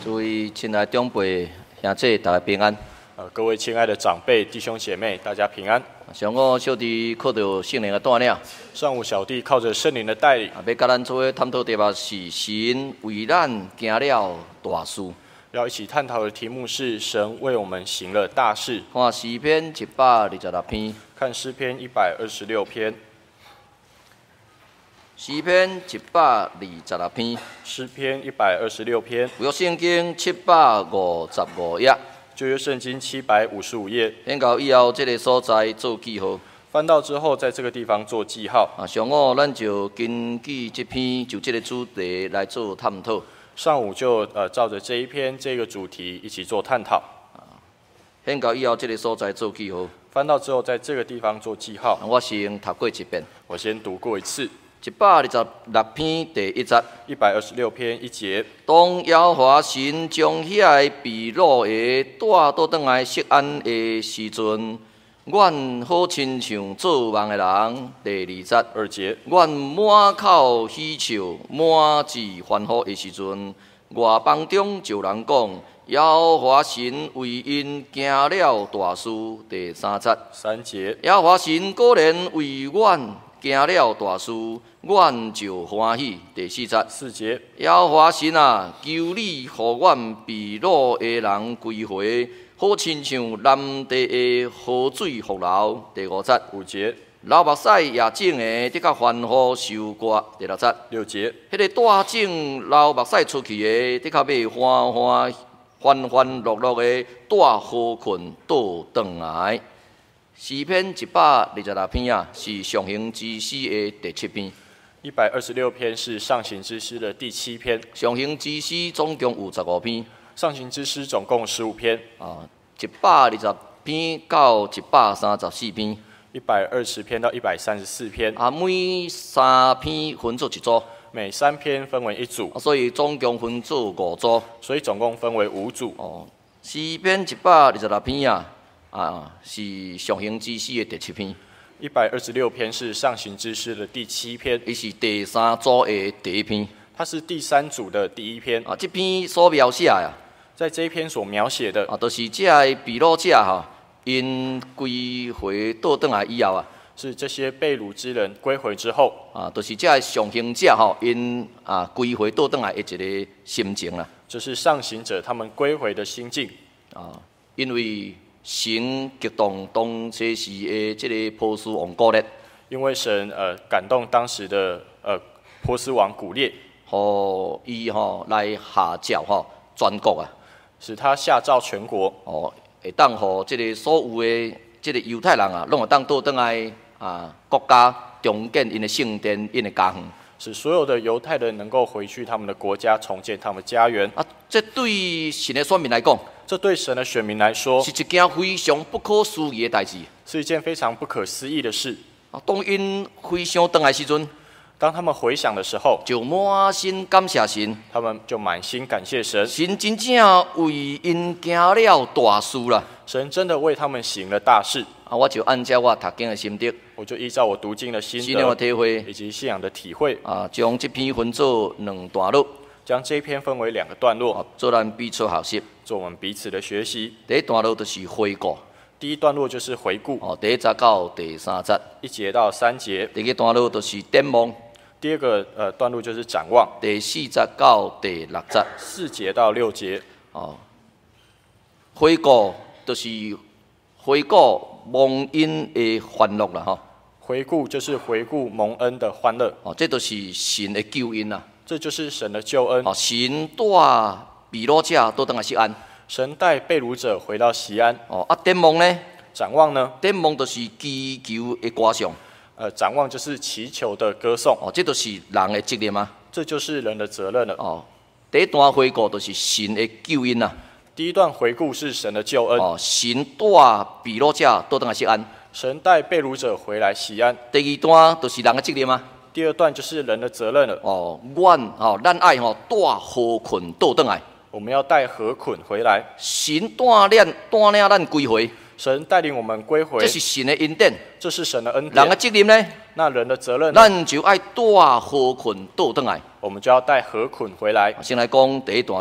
诸位亲爱长辈、兄弟，大家平安。 各位亲爱的长辈、弟兄姐妹，大家平安。 上午小弟靠着圣灵的带领， 上午小弟靠着圣灵的带领， 要甲咱做伙探讨题目是神为咱行了大事。 要一起探讨的题目是神为我们行了大事。 看诗篇126篇， 看诗篇126篇。 诗篇126篇， 诗篇126篇。 旧约圣经755页， 旧约圣经755页。 翻到以后，这个所在做记号。 翻到之后，在这个地方做记号。 上午咱就根据这篇就这个主题来做探讨。 上午就照着这一篇这个主题一起做探讨。 翻到以后，这个所在做记号。 翻到之后，在这个地方做记号。 我先读过一遍。 我先读过一次。 126篇第1节。 126篇1节。 当耶和华神将遐个被掳的带倒转来锡安的时阵，阮好亲像做梦的人。第2节。 2节。 阮满口喜笑，满志欢呼的时阵，外邦中就人讲，耶和华神为因行了大事。第3节。 3节。 耶和华神果然为阮行了大事，阮就欢喜。第4节。 4节。 耶和华神啊，求你，互阮被掳的人归回，好亲像南地的河水复流。第5节。 5节。 流目屎也种的，得较欢呼收割。第6节。 6节。 迄个带种流目屎出去的，得较要欢欢乐乐的带好困倒转来。诗篇126篇啊，是上行之诗的第7篇。 126篇是上行之诗的第7篇。 上行之诗总共有15篇。 上行之诗总共15篇。 120篇到134篇。 120篇到134篇。 每3篇分做一组。 每3篇分为一组。 所以总共分做5组。 所以总共分为5组。 诗篇126篇啊，是上行之诗的第7篇。 126篇是上行之诗的第7篇。 伊是第3组的第1篇。 它是第3组的第1篇。 这篇所描写的， 在这一篇所描写的， 就是这个被掳者因归回倒转来以后是这些被掳之人归回之后， 就是这个上行者因归回倒转来的一个心情啦。 就是上行者他们归回的心境因为神激动当时的这个波斯王古列， 因为神感动当时的波斯王古列， 互伊来下诏全国使他下诏全国会当互这个所有的这个犹太人拢会当倒转来国家重建因的圣殿、因的家园， 使所有的犹太人能够回去他们的国家，重建他们的家园。 这对神的选民来讲， 这对神的选民来说， 是一件非常不可思议的代志， 是一件非常不可思议的事。 当因回想回来时阵， 当他们回想的时候， 就满心感谢神， 他们就满心感谢神。 神真正为因行了大事啦， 神真的为他们行了大事。 我就按照我读经的心得， 我就依照我读经的心信仰的体会以及信仰的体会将这篇分做2段落， 将这一篇分为2个段落， 做咱彼此学习， 做我们彼此的学习。 第1段落就是回顾， 第一段落就是回顾， 第1节到第3节 ，1节到3节。 第2段落就是展望， 第2个段落就是展望， 第4节到第6节 ，4节到6节。 回顾就是回顾蒙恩的欢乐啦， 回顾就是回顾蒙恩的欢乐， 这就是神的救恩啦， 这就是神的救恩。 神带被掳者倒转来锡安， 神带被掳者回到锡安。 展望呢？ 展望呢？ 展望就是祈求的歌颂。 展望就是祈求的歌颂。 这就是人的责任啊。 这就是人的责任了。 第1段回顾就是神的救恩啊。 第1段回顾是神的救恩。 神带被掳者倒转来锡安。 神带被掳者回来锡安。 第2段就是人的责任啊。 第2段就是人的责任了。 咱爱带何困倒转来。 我们要带何捆回来。 神带领咱归回。 神带领我们归回， 这是神的恩典， 这是神的恩典。 人的责任呢？ 那人的责任呢？ 咱就爱带何捆倒转来， 我们就要带何捆回来。 先来讲第1段落。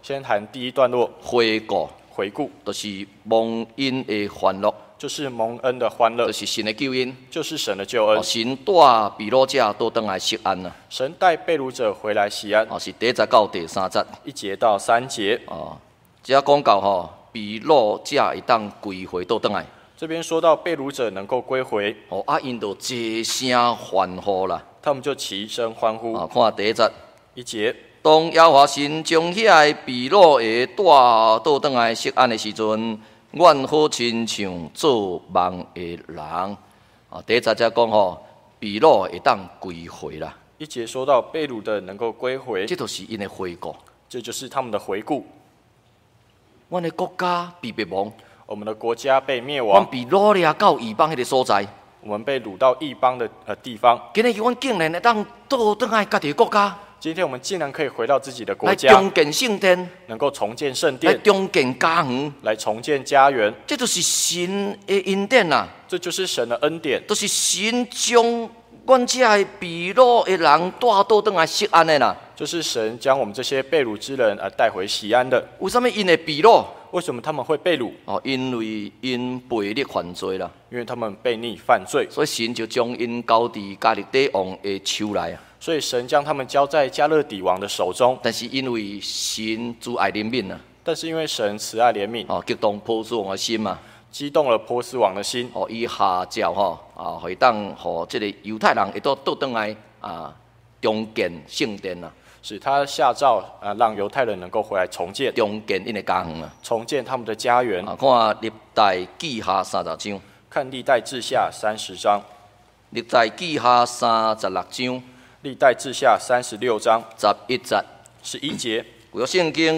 先谈第一段落， 回顾回顾就是蒙恩的欢乐， 就是蒙恩的欢乐就，是神的救恩。 就是神的救恩。 神带被掳者倒转来锡安啊， 神带被掳者回来西安， 是第1节到第3节。 1节到3节。 这讲到被掳者会当归回倒转来， 这边说到被掳者能够归回， 因就齐声欢呼啦。 他们就齐声欢呼。 看第1节。 1节， 当耶和华神将遐个被掳的带倒转来锡安的时阵，阮好亲像做梦的人。第1节才讲被掳会当归回啦， 1节说到被掳的能够归回， 这就是因的回顾。 这就是他们的回顾。 阮的国家被灭亡， 我们的国家被灭阮亡， 被掳掠到异邦迄个所在， 我们被掳到异邦的地方。 今日阮竟然会当倒转来家己的国家， 今天我们竟然可以回到自己的国来家， 重建圣殿， 能够重建圣来殿， 重建家园， 来重建家园， 这就是神的恩典啦， 这就是神的恩典， 就是神将阮这的被掳的人带倒转来锡安的啦。 就是神将我们这些被掳之人带回西安的。 为什么因会被掳？ 为什么他们会被掳？ 因为因背逆犯罪啦， 因为他们悖逆犯罪， 所以神就将因交伫加勒底王的手内啊。 所以神将他们交在加勒底王的手中。 但是因为神主爱怜悯啊， 但是因为神慈爱怜悯， 激动波斯王的心嘛， 激动了波斯王的心， 伊下诏会当这个犹太人会倒转来重建圣殿啊， 使他下诏让犹太人能够回来重建因的家园啊。 重建他们的家园。 看历代记下30章， 看历代志下30章， 历代记下36章， 历代志下36章 11节， 11节， 有圣经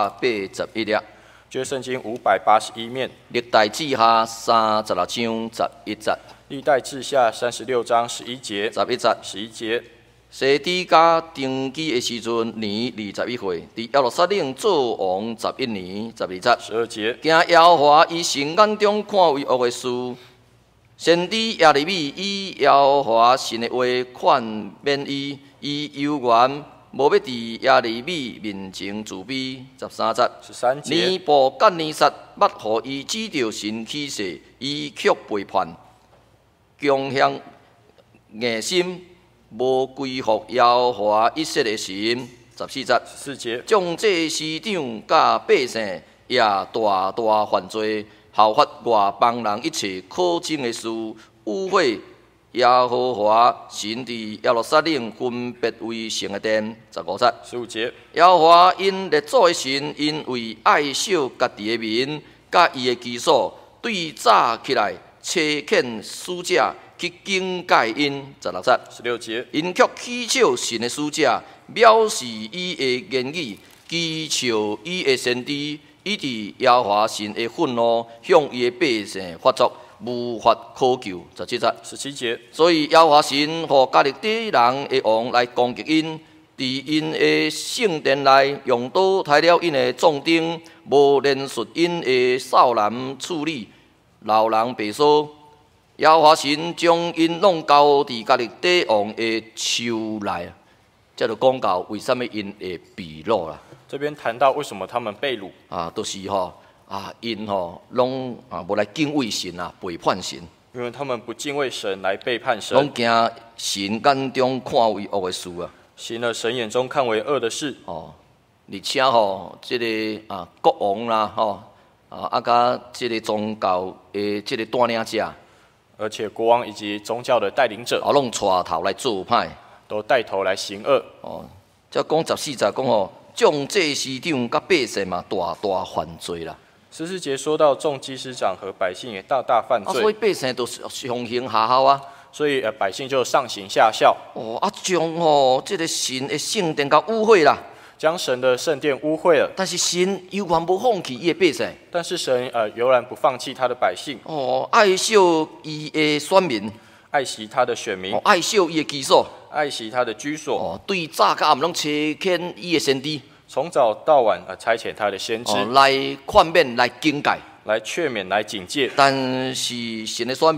581页， 旧约圣经581面， 历代志下36章11节， 历代志下36章11节 11节。 11节， 西底家登基的时阵，年21岁，伫耶路撒冷做王11年12节。 12节， 惊耶和华以神眼中看为恶的事，先知耶利米以耶和华神的话劝勉伊，伊犹原无要伫耶利米面前自卑。13节， 13节， 尼布甲尼撒捌互伊指着神起誓，伊却背叛，强向硬心。 无归服耶和华以色列神。14节， 14节， 将这市长甲百姓也大大犯罪，效法外邦人一切可憎的事，污秽耶和华神伫耶路撒冷分别为圣的殿。15节， 15节， 耶和华因列祖的神，因为爱惜家己的民，甲伊的居所，对早起来差遣使者。 去警戒因，16节 16节， 因却取笑神的使者，藐视伊的言语，讥笑伊的先知，以致耶和华神的愤怒向伊的百姓发作，无法可救。17节 17节， 所以耶和华神和加勒底人的王来攻击因，伫因的圣殿内用刀杀了因的壮丁，无连述因的少男处理，老人白说。 耶和华神将因弄交伫加勒底王的手内，这就讲到为什么因会被掳啦。 这边谈到为什么他们被掳， 都是因拢无来敬畏神啊，背叛神， 因为他们不敬畏神来背叛神， 拢惊神眼中看为恶的事啊。 行了神眼中看为恶的事。 而且这个国王啦甲这个宗教的这个带领者。 而且国王以及宗教的带领者， 拢带头来做歹， 都带头来行恶。 则讲14节讲众祭司长甲百姓嘛大大犯罪啦。 14节说到众祭司长和百姓也大大犯罪， 所以百姓都是上行下效啊。 所以百姓就上行下效。 将这个神的圣殿甲污秽啦。 将神的圣殿污秽了， 但是神犹原无放弃伊的百姓。 但是神犹然不放弃他的百姓。 爱惜伊的选民， 爱惜他的选民， 爱惜伊的居所， 爱惜他的居所。 对早甲暗拢差遣伊的先知， 从早到晚差遣他的先知来劝勉、来警戒、 来劝勉、来警戒。 但是神的选民啊，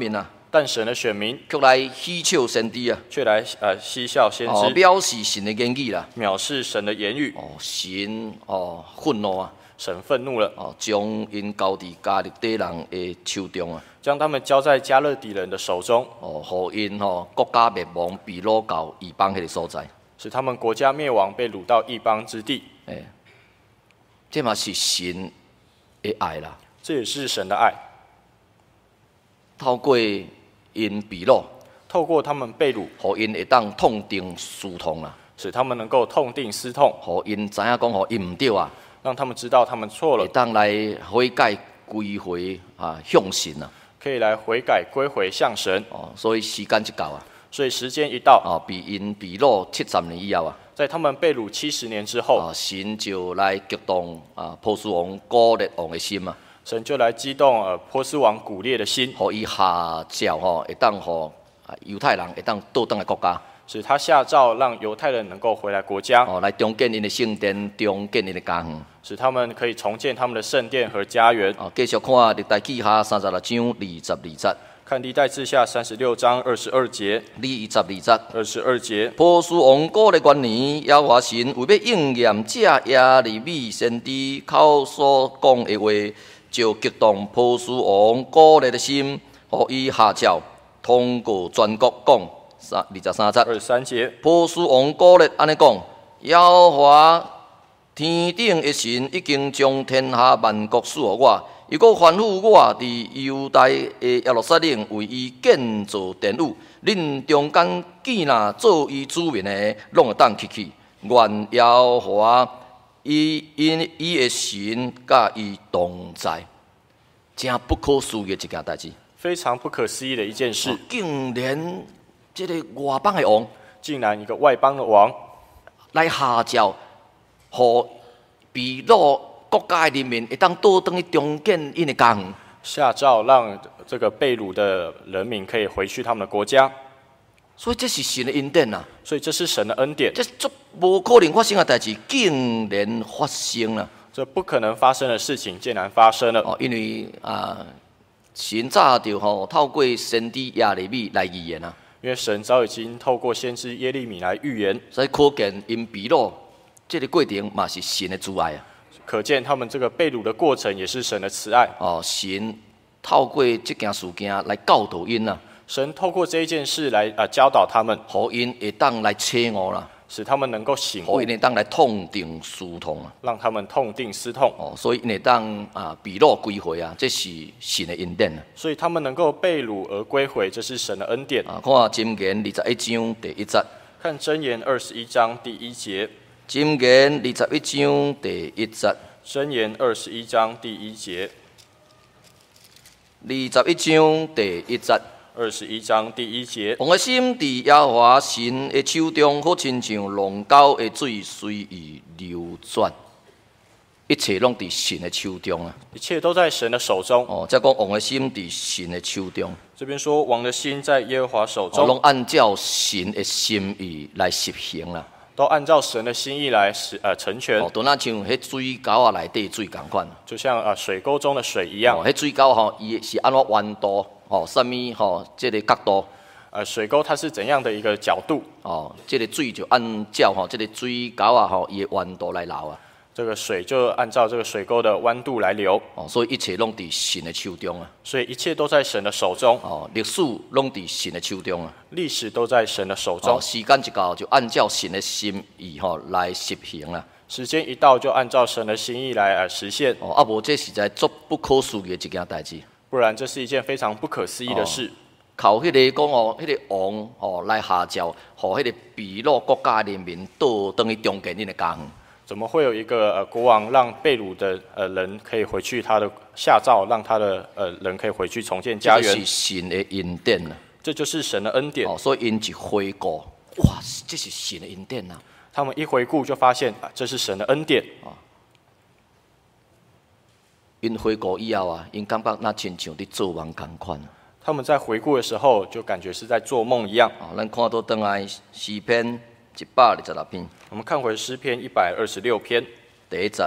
但神的选民却来嬉笑先知啊， 却来嬉笑先知， 藐视神的言语啦， 藐视神的言语， 神愤怒啊， 神愤怒了， 将因交伫加勒底人的手中啊， 将他们交在加勒底人的手中， 互因国家灭亡，被掳到异邦迄个所在， 使他们国家灭亡，被掳到异邦之地。 这嘛是神的爱啦， 这也是神的爱。 透过因被掳， 透过他们被掳， 互因会当痛定思痛啦， 使他们能够痛定思痛， 互因知影讲，互因毋对啊， 让他们知道他们错了， 会当来悔改归回向神啊， 可以来悔改归回向神。 所以时间一到啊， 所以时间一到， 被因被掳70年以后啊， 在他们被掳70年之后， 神就来激动波斯王古列王的心啊， 神就来激动波斯王古列的心， 互伊下诏会当互犹太人会当倒转来国家， 使他下诏让犹太人能够回来国家， 来重建因的圣殿，重建因的家园， 使他们可以重建他们的圣殿和家园。 继续看历代记下36章22节。 看历代志下36章22节，22节。 波斯王古列元年，耶和华神为要应验这耶利米先知口所讲的话，就激动波斯王古列的心，予伊下诏，通过全国讲23节。波斯王古列安尼讲：耶和华天顶的神已经将天下万国赐予我。伊阁吩咐我伫犹大的耶路撒冷为伊建造殿宇，恁中间见若做伊子民的，拢会当去。愿耶和华伊的神甲伊同在，真不可思议的一件代志。 非常不可思议的一件事， 竟然这个外邦的王， 竟然一个外邦的王来下诏，互被掳国家的人民会当倒转去重建因的家园， 下诏让这个被掳的人民可以回去他们的国家。 所以这是神的恩典啊！ 所以这是神的恩典， 这足无可能发生的代志，竟然发生了。 这不可能发生的事情，竟然发生了。 因为神早就透过先知耶利米来预言啊。 因为神早已经透过先知耶利米来预言， 所以可见因被掳这个过程嘛是神的主爱啊。 可见他们这个被掳的过程也是神的慈爱。 神透过这件事件来教导因啊。 神透过这一件事来教导他们， 互因会当来醒悟啦， 使他们能够醒悟， 互因会当来痛定思痛啊， 让他们痛定思痛。 所以因会当被掳归回啊，这是神的恩典啊。 所以他们能够被掳而归回，这是神的恩典。 看箴言21章第1節， 看箴言21章第1節。 箴言21章第1節， 箴言21章第1節。 21章第1節。 21章第1節。 王的心佇耶和華神的手中，好親像龍溝的水隨意流轉，一切攏佇神的手中啊！ 一切都在神的手中。 再講王的心佇神的手中。 這邊說王的心在耶和華手中， 攏按照神的心意來實行啦。 都按照神的心意來成全。 就那像迄水溝內底水共款， 就像水溝中的水一樣。 迄水溝伊是安怎彎度？什麼這個角度？ 水溝它是怎樣的一個角度？ 這個水就按照這個水溝伊的彎度來流啊。 這個水就按照這個水溝的彎度來流。 所以一切攏佇神的手中啊。 所以一切都在神的手中。 歷史攏佇神的手中啊。 歷史都在神的手中。 時間一到就按照神的心意來實行啦。 時間一到就按照神的心意來實現。 無這實在足不可思議的一件代志。 不然這是一件非常不可思議的事。 靠迄個講迄個王來下詔，互迄個被擄國家人民倒轉去重建因的家園。 怎麼會有一個國王讓被擄的人可以回去他的下詔，讓他的人可以回去重建家園？ 這是神的恩典啊！ 這就是神的恩典。 所以因一回顧，哇，這是神的恩典啊！ 他們一回顧就發現，這是神的恩典。 因回顧以後因感覺那親像伫做夢同款。 他們在回顧的時候，就感覺是在做夢一樣。 咱看到轉來詩篇126篇。 我們看回詩篇126篇第1節。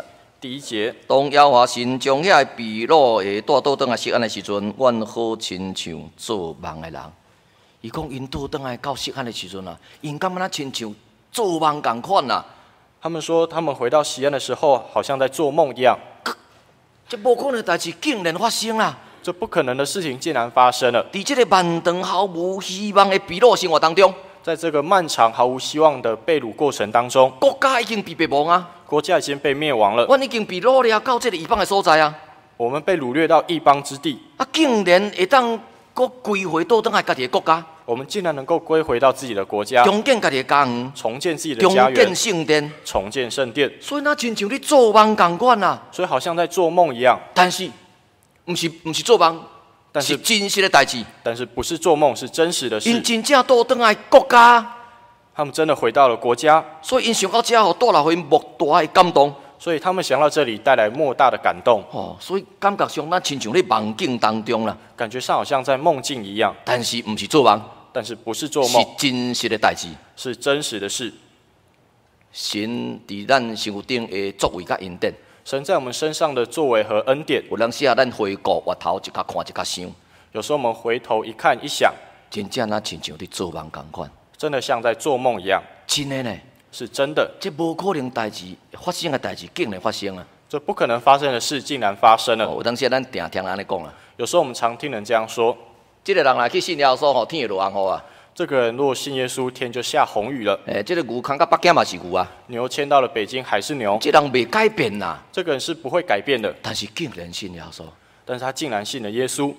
第1节， 当耶和华神将遐被掳的带倒转来锡安的时阵，阮好亲像做梦的人。伊讲因倒转来到锡安的时阵啊，因敢若亲像做梦共款啊。 他们说他们回到锡安的时候，好像在做梦一样。 这无可能的代志竟然发生啦！ 这不可能的事情竟然发生了。 在这个漫长毫无希望的被掳生活当中， 在这个漫长毫无希望的被掳过程当中， 国家已经被灭亡啊！ 国家已经被灭亡了。 阮已经被掳了到这个异邦的所在啊！ 我们被掳掠到异邦之地， 竟然会当搁归回倒转来家己的国家， 我们竟然能够归回到自己的国家， 重建家己的家园， 重建自己的重家园， 建圣殿， 重建圣殿。 所以那亲像你做梦共款啊！ 所以好像在做梦一样， 但是，不是做梦， 但是真实的代志。 但是不是做梦，是真实的事。 因真正倒转来国家， 他们真的回到了国家， 所以因想到这，互带来因莫大的感动。 所以他们想到这里带来莫大的感动。 所以感觉上，咱亲像咧梦境当中啦， 感觉上好像在梦境一样， 但是不是做梦， 但是不是做梦， 是真实的代志， 是真实的事。 神伫咱身躯顶的作为甲恩典， 神在我们身上的作为和恩典， 有当时啊，咱回顾回头一较看一较想， 有时候我们回头一看一想， 真正那亲像伫做梦共款， 真的像在做梦一样。 真的呢， 是真的， 这无可能代志发生的代志，竟然发生啊！ 这不可能发生的事竟然发生了。 有当时咱定听人安尼讲啊， 有时候我们常听人这样说： 这个人来去信耶稣，天会落红雨啊！ 这个人若信耶稣，天就下红雨了。 这个牛扛到北京嘛是牛啊， 牛迁到了北京还是牛。 这人未改变呐， 这个人是不会改变的， 但是竟然信耶稣， 但是他竟然信了耶稣。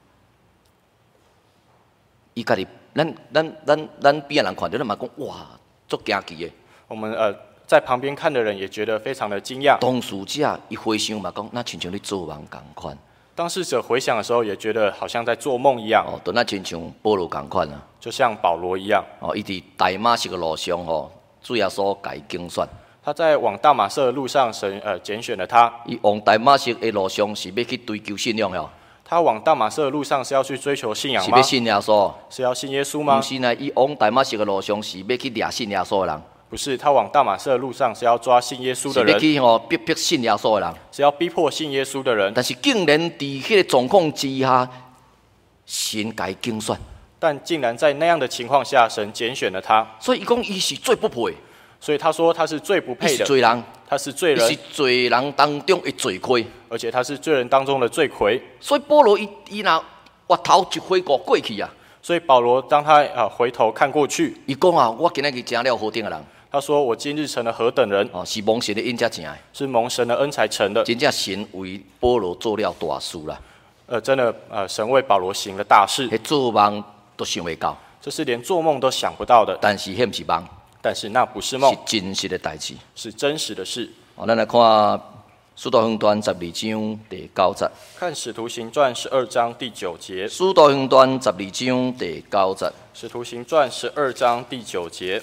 伊家己，咱边人看到，咱嘛讲哇，足惊奇的。 我们在旁边看的人也觉得非常的惊讶。 当事者伊回想嘛讲，那亲像咧做梦共款。 当事者回想的时候，也觉得好像在做梦一样。 就那亲像保罗共款啊， 就像保罗一样。 伊伫大马色的路上主耶稣甲伊竞选。 他在往大马色的路上，神拣选了他。 伊往大马色的路上是要去追求信仰哦。 他往大马色的路上是要去追求信仰吗？ 是要信耶稣？ 是要信耶稣吗？ 不是呢，伊往大马色的路上是要去掠信耶稣的人。 不是，他往大马色的路上是要抓信耶稣的人， 是要去逼信耶稣的人， 是要逼迫信耶稣的人。 但是竟然伫迄个状况之下，神甲伊竞选， 但竟然在那样的情况下，神拣选了他。 所以伊讲伊是最不配， 所以他说他是最不配的， 是罪人， 他是罪人， 是罪人当中的罪魁， 而且他是罪人当中的罪魁。 所以保罗伊若回头一回顾过去啊， 所以保罗当他回头看过去， 伊讲啊，我今日成了何等的人。 他说：“我今日成了何等人？ 是蒙神的恩才成的， 是蒙神的恩才成的。 真正神为保罗做了大事啦。 真的神为保罗行了大事。 做梦都想袂到， 这是连做梦都想不到的。 但是迄不是梦， 但是那不是梦， 是真实的代志， 是真实的事。 咱来看《使徒行传》12章第9节。 看《使徒行传》12章第9节。《 使徒行传》12章第9节。《 使徒行传》12章第9节。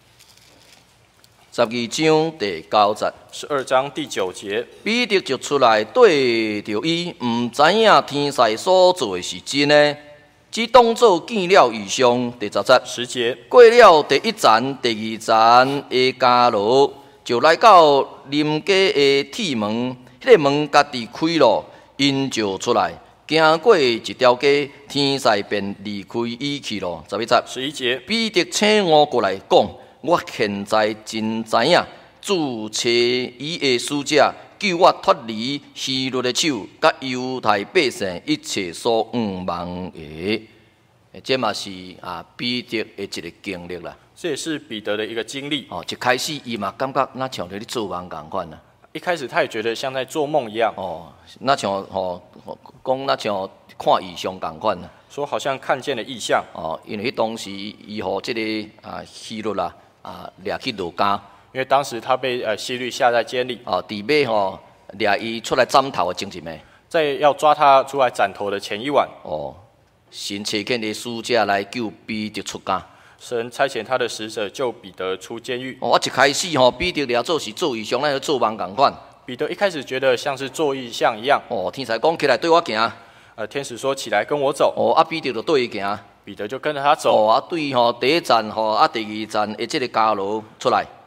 12章第9节 ，12章第9节， 彼得就出来对着伊，唔知影天使所做的是真的，只当作见了异象。第10节 ，10节， 过了第1站、第2站的家路，就来到林家的铁门，迄个门家己开咯，因就出来，行过一条街，天使便离开伊去咯。11节 ，11节， 彼得请我过来讲。我现在真知影，主找伊的使者，救我脱离希律的手，甲犹太百姓一切所望的。这嘛是彼得的一个经历啦。 这也是彼得的一个经历。 一开始伊嘛感觉那像在做梦共款啦。 一开始他也觉得像在做梦一样。 那像讲那像看异象共款啦。 说好像看见了异象。 因为当时伊互这个希律啦。掠去罗监， 因为当时他被希律下在监里。 伫尾掠伊出来斩头的前一暝， 在要抓他出来斩头的前一晚， 神差遣的使者来救彼得出监。 神差遣他的使者救彼得出监狱。 一开始彼得掠做是做异象，咱就做梦共款。 彼得一开始觉得像是做异象一样。 天使讲起来对我行。 天使说起来跟我走。 彼得就对伊行。 彼得就跟着他走。 对第1站第2站的这个家路出来。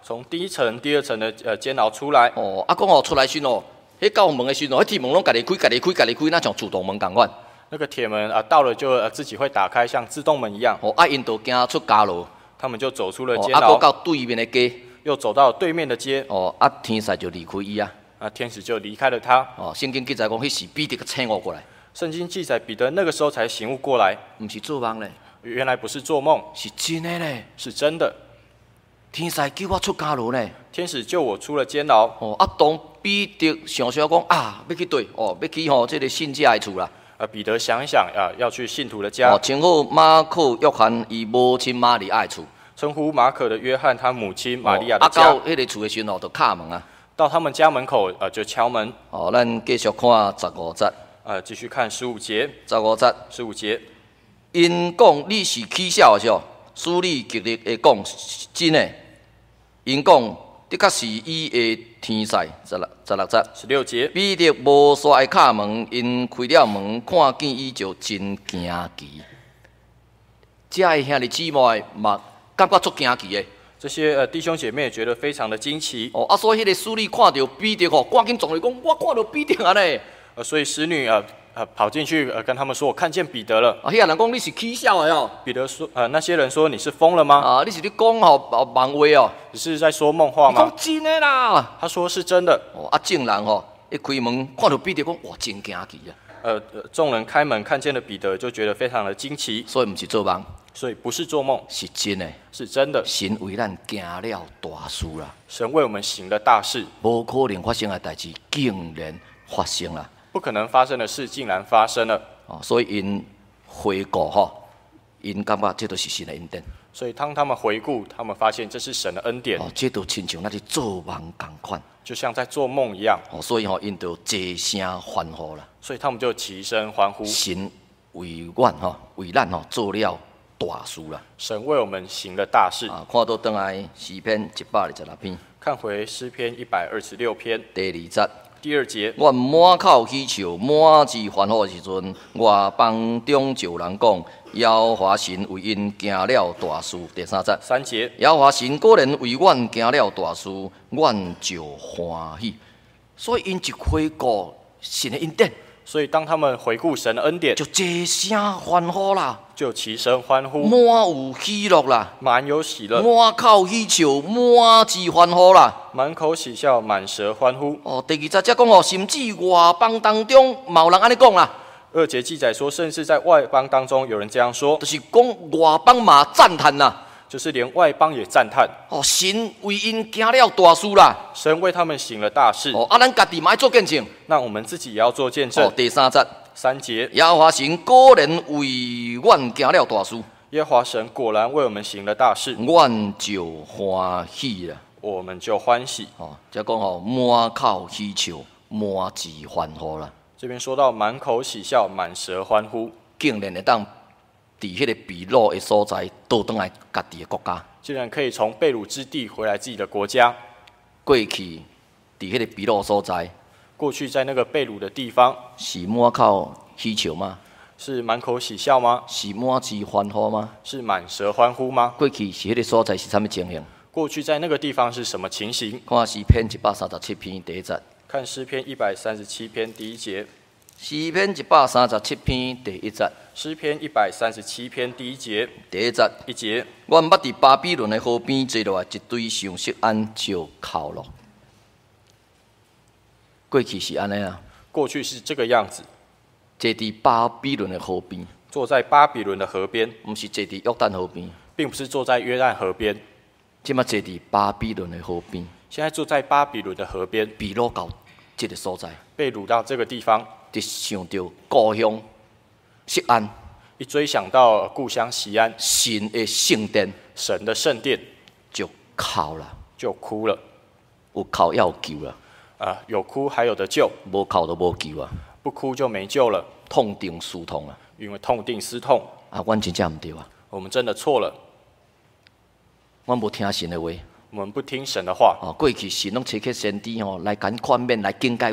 从第一层、第二层的监牢出来。 哦，啊，讲哦出来时哦，迄教门的时哦，迄铁门拢家己开，家己开，家己开，那像自动门共款。 那个铁门到了就自己会打开，像自动门一样。 哦，啊，因就行出家路， 他们就走出了哦， 监牢， 啊，到对面的街， 又走到对面的街。 哦，啊，天使就离开伊啊。 天使就离开了他。 哦，圣经记载讲，迄时彼得个醒悟过来， 圣经记载彼得那个时候才醒悟过来， 毋是做梦咧， 原来不是做梦， 是真的咧。 是真的。 天使叫我出家路呢。 天使救我出了监牢。 哦，啊，当彼得想想讲啊，要去对，哦，要去这个信家的厝啦。 彼得想一想要去信徒的家。 哦，称呼马可、约翰伊母亲玛利亚的厝。 称呼马可的约翰他母亲玛利亚的家。 到迄个厝的时候，就敲门啊。 到他们家门口就敲门。 哦，咱继续看15节。 继续看15节。 15节。 15节。 因讲你是起笑的时候，使你极力的讲真的。因讲的确是伊的天使。16节。 16节。 彼得无煞的敲门，因开了门，看见伊就真惊奇。遮的兄弟姊妹嘛，感觉足惊奇的。 这些弟兄姐妹也觉得非常的惊奇。 哦，啊，所以迄个使女看到彼得吼，赶紧撞来讲，我看到彼得啊咧。 所以使女跑进去跟他们说，我看见彼得了。 啊，迄个人讲你是起笑的哦。 彼得说，那些人说你是疯了吗？ 啊，你是咧讲吼梦话哦？ 你是在说梦话吗？ 讲真的啦。 他说是真的。 哦，啊，众人吼一开门看到彼得，讲哇，真惊奇啊。 众人开门看见了彼得，就觉得非常的惊奇。 所以不是做梦。 所以不是做梦， 是真的， 是真的。 神为咱行了大事啦， 神为我们行了大事， 无可能发生的代志竟然发生了， 不可能发生的事竟然发生了。 哦，所以因回顾吼，因感觉这都是神的恩典。 所以当他们回顾，他们发现这是神的恩典。 哦，这都亲像那是做梦同款， 就像在做梦一样。 哦，所以吼，因就齐声欢呼啦。 所以他们就齐声欢呼。 神为阮吼，为咱吼做了大事啦！ 神为我们行了大事。 看到转来诗篇126篇， 看回诗篇126篇第2节。 第2节， 我满口喜笑，满志欢呼的时阵，外邦中就人讲，耶和华神为因行了大事。第3节。 3节， 耶和华神果然为阮行了大事，阮就欢喜。所以因一回顾神的恩典。 所以当他们回顾神的恩典， 就齐声欢呼啦， 就齐声欢呼， 满有喜乐啦， 满有喜乐， 满口喜笑，满志欢呼啦， 满口喜笑，满舌欢呼。 哦，第2节则讲哦，甚至外邦当中，嘛有人安尼讲啦。 2节记载说，甚至在外邦当中有人这样说， 就是讲外邦嘛赞叹啦。 就是连外邦也赞叹哦，神为因行了大事啦， 神为他们行了大事。 哦，咱家己嘛要做见证， 那我们自己也要做见证。 哦，第3节 3节， 耶和华神果然为阮行了大事， 耶和华神果然为我们行了大事， 阮就欢喜啦， 我们就欢喜。 哦，则讲哦，满口喜笑，满志欢呼啦。 这边说到满口喜笑，满舌欢呼， 竟然会当伫迄个被掳的所在倒转来家己的国家， 竟然可以从被掳之地回来自己的国家。 过去伫迄个被掳所在， 过去在那个被掳的地方， 是满口喜笑吗？ 是满口喜笑吗？ 是满志欢呼吗？ 是满舌欢呼吗？ 过去是迄个所在是啥物情形？ 过去在那个地方是什么情形？ 看诗篇137篇第1节。 看诗篇137篇第1节。 诗篇137篇第1节。 诗篇137篇第1节。 第1节。 1节。 阮捌伫巴比伦的河边坐落来一堆上色安就哭咯。过去是安尼啊。 过去是这个样子。 坐伫巴比伦的河边。 坐在巴比伦的河边。 不是坐伫约旦河边。 并不是坐在约旦河边。 即马坐伫巴比伦的河边。 现在坐在巴比伦的河边。 被掳到这个所在。 被掳到这个地方。 就想到故乡锡安， 一追想到故乡锡安， 神的圣殿， 神的圣殿， 就哭了， 就哭了。 有哭要有救了， 有哭还有得救， 无哭就无救啊， 不哭就没救了， 痛定思痛啊， 因为痛定思痛。 阮真正毋对啊， 我们真的错了， 阮无听神的话， 我们不听神的话。 过去神拢找去先知来甲宽勉来警戒阮。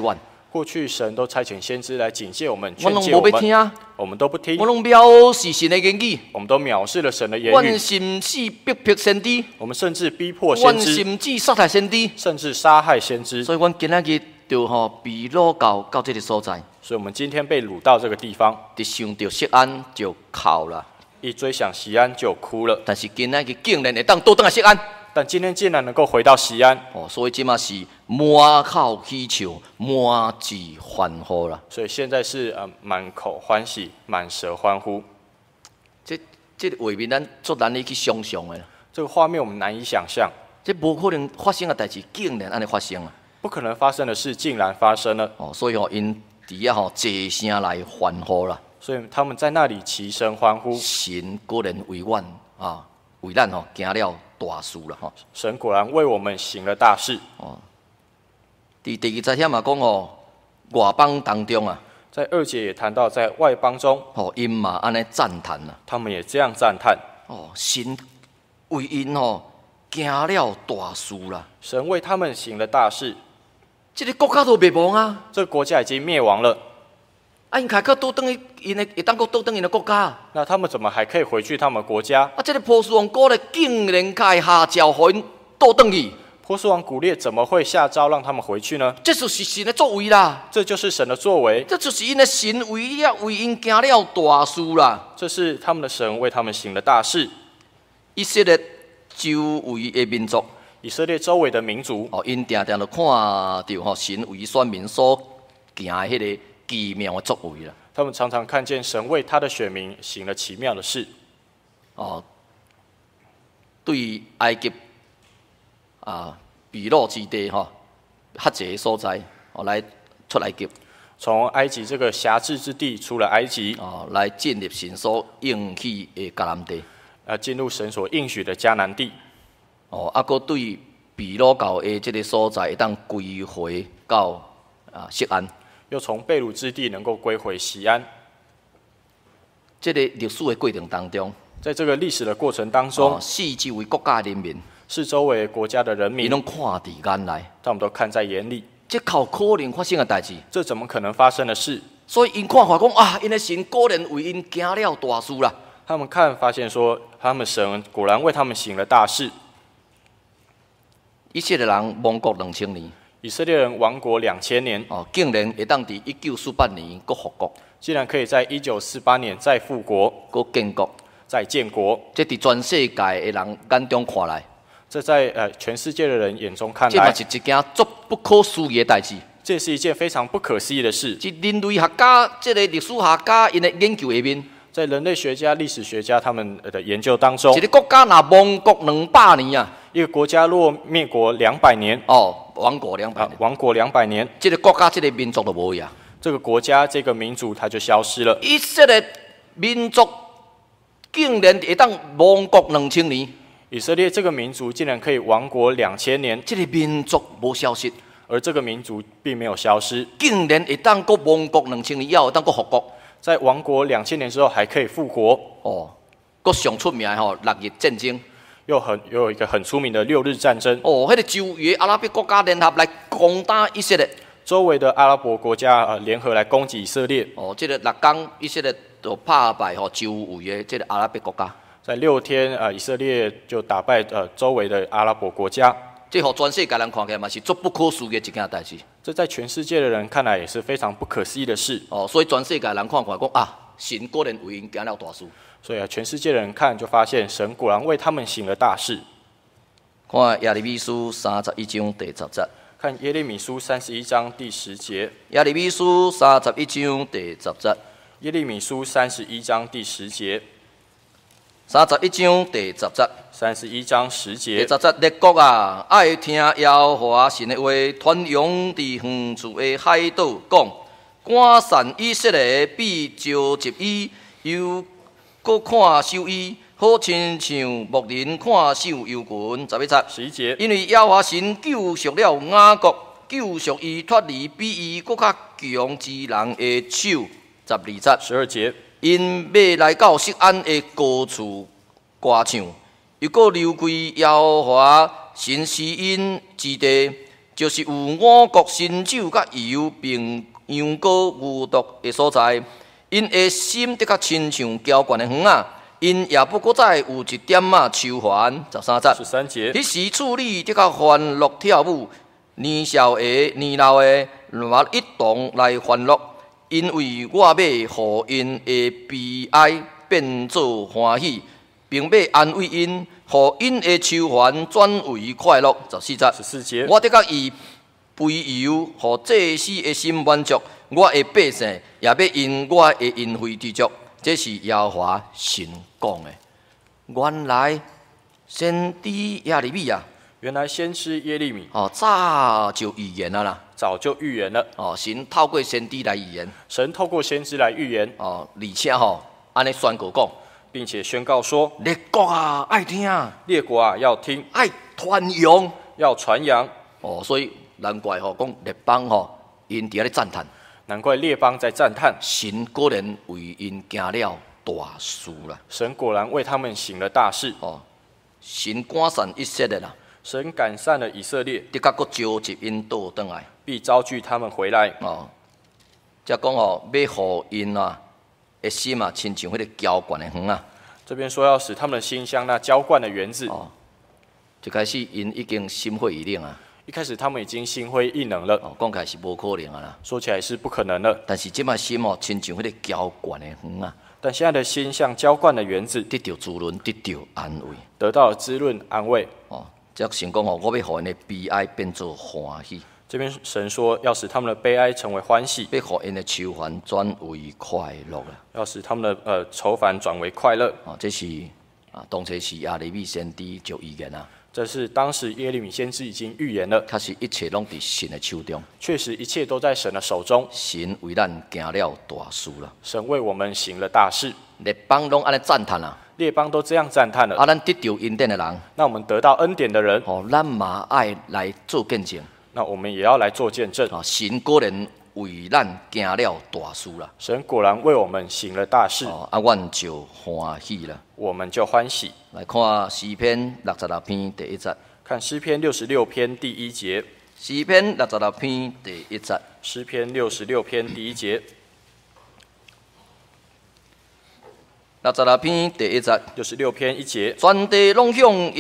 过去神都差遣先知来警戒我们、 我拢劝诫我们， 无要听， 我们都不听我，拢藐视神的言语， 我们都藐视了神的言阮语， 甚至逼迫先知， 我们甚至逼迫先阮知， 甚至杀害先知。 甚至杀害先知。 所以，阮今仔日就被掳到这个所在， 所以我们今天被掳到这个地方， 一想到锡安就哭了。 一追想西安就哭了。 但是今仔日竟然会当倒转来锡安， 但今天竟然能够回到西安， 所以即马是满口喜笑，满嘴欢呼啦。 所以现在是满口欢喜，满舌欢呼。 这个画面咱足难以去想象的啦， 这个画面我们难以想象， 这无可能发生的代志，竟然安尼发生啊！ 不可能发生的事竟然发生了。 所以因伫遐齐声来欢呼啦。 所以他们在那里齐声欢呼， 神果然为阮为咱行了大事啦神果然为我们行了大事。 伫第二节嘛讲外邦当中啊， 在2节也谈到，在外邦中， 因嘛安尼赞叹啦。 他们也这样赞叹， 神为因行了大事啦。 神为他们行了大事。 这个国家都灭亡啊！ 这个国家已经灭亡了， 因开个倒转去，因会当个倒转因的国家。 那他们怎么还可以回去他们国家？ 这个波斯王国咧，竟然开下诏，互因倒转去。 波斯王古列怎么会下诏让他们回去呢？ 这就是神的作为啦， 这就是神的作为， 这就是因的神为因行了大事啦。 这是他们的神为他们行的大事。 以色列周围的民族， 以色列周围的民族， 因定定就看到神为选民所行的迄个奇妙的作为啦。 他们常常看见神为他的选民行了奇妙的事。 对埃及被掳之地较济所在来出埃及， 从埃及这个辖制之地出了埃及， 来进入神所应许的迦南地， 进入神所应许的迦南地。 搁对被掳到的这个所在，会当归回到锡安。 又从被掳之地能够归回锡安。 这个历史的过程当中， 在这个历史的过程当中， 四周围国家人民， 是周围国家的人民， 伊拢看伫眼内， 他们都看在眼里。 这靠可能发生的代志， 这怎么可能发生的事？ 所以因看法讲因的神果然为因行了大事啦。 他们发现说，他们神果然为他们行了大事。 以色列人亡国2000年， 以色列人亡国2000年， 竟然会当伫1948年搁复国， 竟然可以在1948年再复国、 搁建国， 再建国。 这伫全世界的人眼中看来， 这在全世界的人眼中看这嘛来， 是一件足不可思议的代志。 这是一件非常不可思议的事。 是人类学家、这个历史学家因的研究下面， 在人类学家、历史学家他们的研究当中， 一个国家若亡国200年啊， 一个国家若灭国200年， 亡国200年， 亡国200年， 这个国家、这个民族就无呀。 这个国家、这个民族它就消失了。 以色列民族竟然会当亡国2000年， 以色列这个民族竟然可以亡国2000年， 这个民族无消失， 而这个民族并没有消失， 竟然会当搁亡国2000年以后，会当搁复国。 在亡国2000年之后还可以复活。 搁上出名的6日战争， 又有一个很出名的6日战争。 迄个周围的阿拉伯国家联合来攻打以色列。 周围的阿拉伯国家联合来攻击以色列。 这个6天以色列就打败周围的这个阿拉伯国家。 在6天以色列就打败周围的阿拉伯国家。 这互全世界人看起来嘛是足不可思议的一件代志。 这在全世界的人看来也是非常不可思议的事。 所以全世界人看讲神果然为因行了大事。 所以全世界的人看就发现神果然为他们行了大事。 看耶利米书31章第10节。 看耶利米书31章第10节。 耶利米书31章第10节。 耶利米书31章第10节。 31章第10节。 31章10節。 第10節，列國啊，愛聽耶和華神的話，傳揚佇遠處的海島，講趕散以色列必召集伊，又閣看守伊，好親像牧人看守羊群。11節，因為耶和華神救贖了雅各，救贖伊脫離比伊閣較強之人的手。12節，因要來到錫安的高處歌唱。又閣流歸耶和華神施恩之地， 就是有五穀、新酒、甲油，并羊羔、牛犊的所在。因的心的确亲像浇灌的园啊，因也不过再有一点愁烦。13节。 13节。 迄时处理的确欢乐跳舞，年少的、年老的，一同来欢乐，因为我要互因的悲哀变作欢喜，并要安慰因，互因的愁烦转为快乐。14节。我的确以肥油，互祭司的心满足。我的百姓也要因我的恩惠知足，这是耶和华神讲的。原来先知耶利米啊， 原来先知耶利米早就预言了啦。 早就预言了。 神透过先知来预言。 神透过先知来预言。 而且安尼宣告讲， 并且宣告说： 列国啊，爱听； 列国啊，要听； 爱传扬， 要传扬。 所以难怪讲列邦因伫咧赞叹。 难怪列邦在赞叹， 神果然为因行了大事啦。 神果然为他们行了大事。 神赶散以色列啦。 神赶散了以色列， 的确，佫召集因倒转来， 必招聚他们回来。 则讲要互因的心亲像迄个浇灌的园啊。 这边说要使他们的心像那浇灌的园子。 一开始因已经心灰意冷啊。 一开始他们已经心灰意冷了。 讲起来是无可能啊啦。 说起来是不可能了。 但是即摆心亲像迄个浇灌的园啊。 但现在的心像浇灌的园子， 得到滋润，得到安慰， 得到了滋润安慰。 则神讲我要互因的悲哀变作欢喜。 这边神说要使他们的悲哀成为欢喜， 要互因的愁烦转为快乐啦。 要使他们的愁烦转为快乐。 这是当初是耶利米先知就预言啊。 这是当时耶利米先知已经预言了。 确实一切拢伫神的手中。 确实一切都在神的手中。 神为咱行了大事啦。 神为我们行了大事。 列邦拢安尼赞叹啦。 列邦都这样赞叹了。 咱得到恩典的人， 那我们得到恩典的人， 咱嘛爱来做见证。 那我们也要来做见证。 神果然为咱行了大事啦。 神果然为我们行了大事。 阮就欢喜啦。 我们就欢喜。 来看诗篇66篇第1节。 看诗篇66篇第1节。 诗篇66篇第1节。 诗篇66篇第1节。 66篇第1节。 66篇1节。 全地拢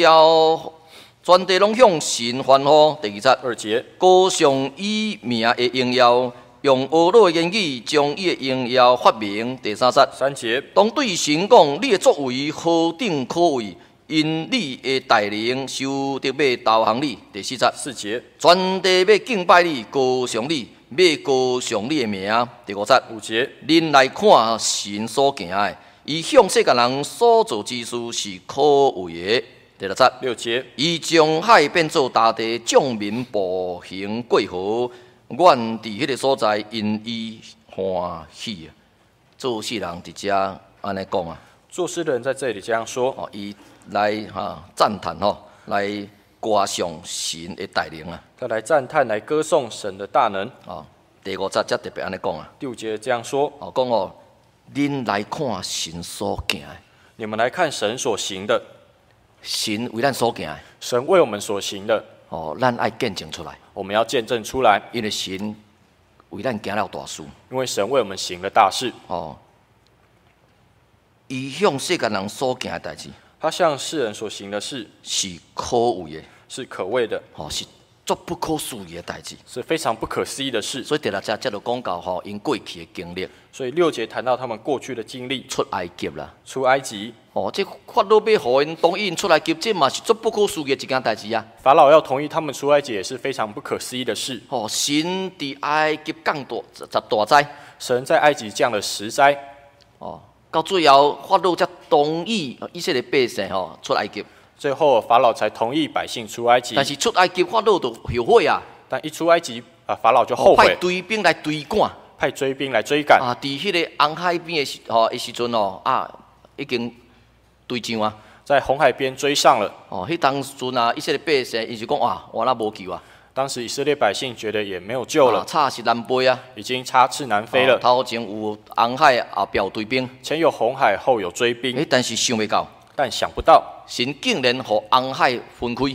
向神欢呼。第2节。 2节。 歌颂伊名的荣耀，用俄罗的言语将伊的荣耀发明。第3节。 3节。 当对神讲，你的作为何等可畏，因你的带领受得要投降你。第4节。 4节。 全地要敬拜你，歌颂你，要歌颂你的名。第5节。 5节。 恁来看神所行的，伊向世间人所做之事是可畏的。第6节。 6节。 伊将海变作大地，众民步行过河。阮伫迄个所在，因伊欢喜啊！做世人伫遮安尼讲啊。 做诗的人在这里这样说。 伊来赞叹来歌颂神的带领啊。 他来赞叹，来歌颂神的大能。 第5节则特别安尼讲啊。 第5节这样说。 讲恁来看神所行的。 你们来看神所行的。 神为咱所行的。 神为我们所行的。 咱爱见证出来。 我们要见证出来。 因为神为咱行了大事。 因为神为我们行了大事。 伊向世间人所行的代志。 他向世人所行的事是可畏的。 是可畏的。 是足不可思议的代志。 是非常不可思议的事。 所以第6节才就讲到因过去的经历。 所以6节谈到他们过去的经历。 出埃及啦。 出埃及。 这法老要互因同意因出来及，这嘛是足不可思议的一件代志啊！ 法老要同意他们出埃及，也是非常不可思议的事。 神伫埃及降大灾。 神在埃及降了10灾。 到最后法老才同意以色列百姓出埃及。 最后法老才同意百姓出埃及。 但是出埃及法老就后悔啊！ 但一出埃及法老就后悔。 派追兵来追赶。 派追兵来追赶。 伫迄个红海边的时阵已经。对上啊， 在红海边追上了。 迄当阵以色列百姓伊就讲我那无救啊。 当时以色列百姓觉得也没有救了， 插翅难飞啊， 已经插翅难飞了。 头前有红海，后壁有追兵， 前有红海，后有追兵。 但是想不到， 但想不到， 神竟然互红海分开。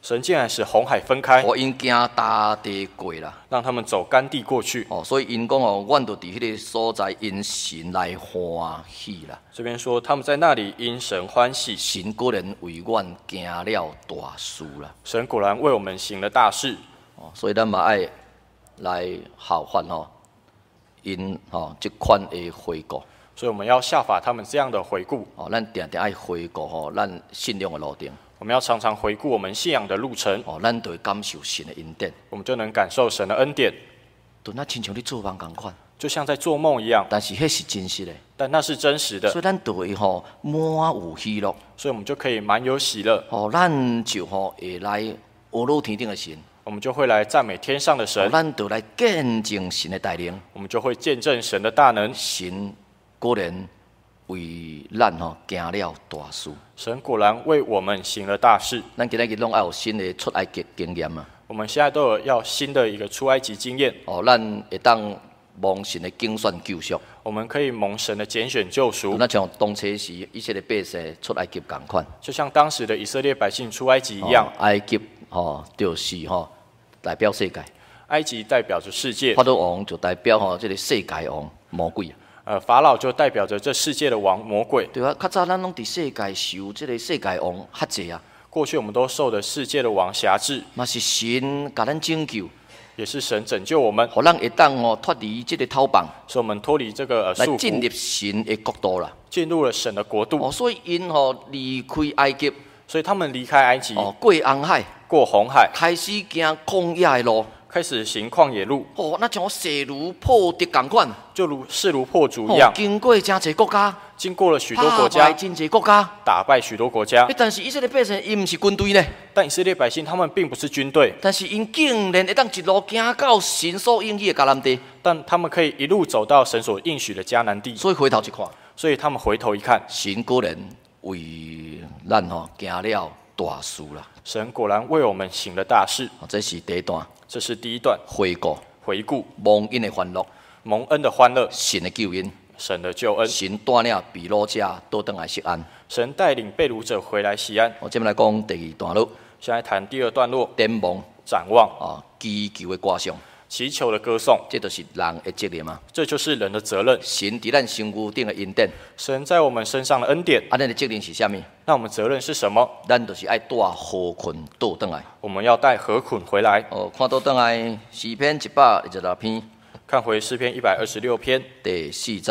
神竟然使红海分开， 互因行大地过啦。 让他们走干地过去。 所以因讲阮就伫迄个所在因神来欢喜啦。 这边说他们在那里因神欢喜， 神果然为阮行了大事啦。 神果然为我们行了大事。 所以咱嘛爱来效法因即款的回顾。 所以我们要效法他们这样的回顾。 咱定定爱回顾咱信仰的路程。 我们要常常回顾我们信仰的路程。 咱就会感受神的恩典。 我们就能感受神的恩典。 就那亲像你做梦共款。 就像在做梦一样。 但是迄是真实的。 但那是真实的。 所以咱就会满有喜乐。 所以我们就可以满有喜乐。 咱就会来阿罗天顶的神。 我们就会来赞美天上的神。 咱就来见证神的带领。 我们就会见证神的大能。 神果然为咱行了大事。 神果然为我们行了大事。 咱今日拢要有新的出埃及经验啊。 我们现在都有要新的一个出埃及经验。 咱会当蒙神的竞选救赎。 我们可以蒙神的拣选救赎。 那像当初时以色列百姓出埃及同款。 就像当时的以色列百姓出埃及一样。 埃及就是代表世界。 埃及代表着世界。 法老王就代表这个世界王魔鬼。 法老就代表着这世界的王魔鬼。 对啊，较早咱拢伫世界受这个世界王辖制啊。 过去我们都受的世界的王辖制。 嘛是神甲咱拯救。 也是神拯救我们， 互咱会当脱离这个头绑， 所以我们脱离这个束缚， 来进入神的国度啦。 进入了神的国度。 所以因离开埃及， 所以他们离开埃及， 过红海， 过红海， 开始行旷野的路， 开始行旷野路。 那像势如破竹同款， 就如势如破竹一样。 经过真侪国家， 经过了许多国家， 真侪国家， 打败许多国家。 但是以色列百姓伊毋是军队呢。 但以色列百姓他们并不是军队， 但是因竟然会当一路行到神所应许的迦南地。 但他们可以一路走到神所应许的迦南地。 所以回头一看， 所以他们回头一看， 神果然为咱行了大事啦。 神果然为我们行了大事。 这是第一段。 这是第一段。 回顾蒙恩的欢乐， 蒙恩的欢乐， 神的救恩， 神的救恩， 神带领被掳者倒转来锡安， 神带领被掳者回来锡安。 我接下来讲第二段落， 现在谈第二段落， 展望、 展望祈求的歌颂， 祈求的歌颂， 这就是人的责任嘛。 这就是人的责任。 神伫咱身躯顶的恩典， 神在我们身上的恩典。 咱的责任是什么？ 那我们责任是什么？ 咱就是爱带河捆倒转来。 我们要带河捆回来。 看倒转来诗篇126篇， 看回诗篇126篇第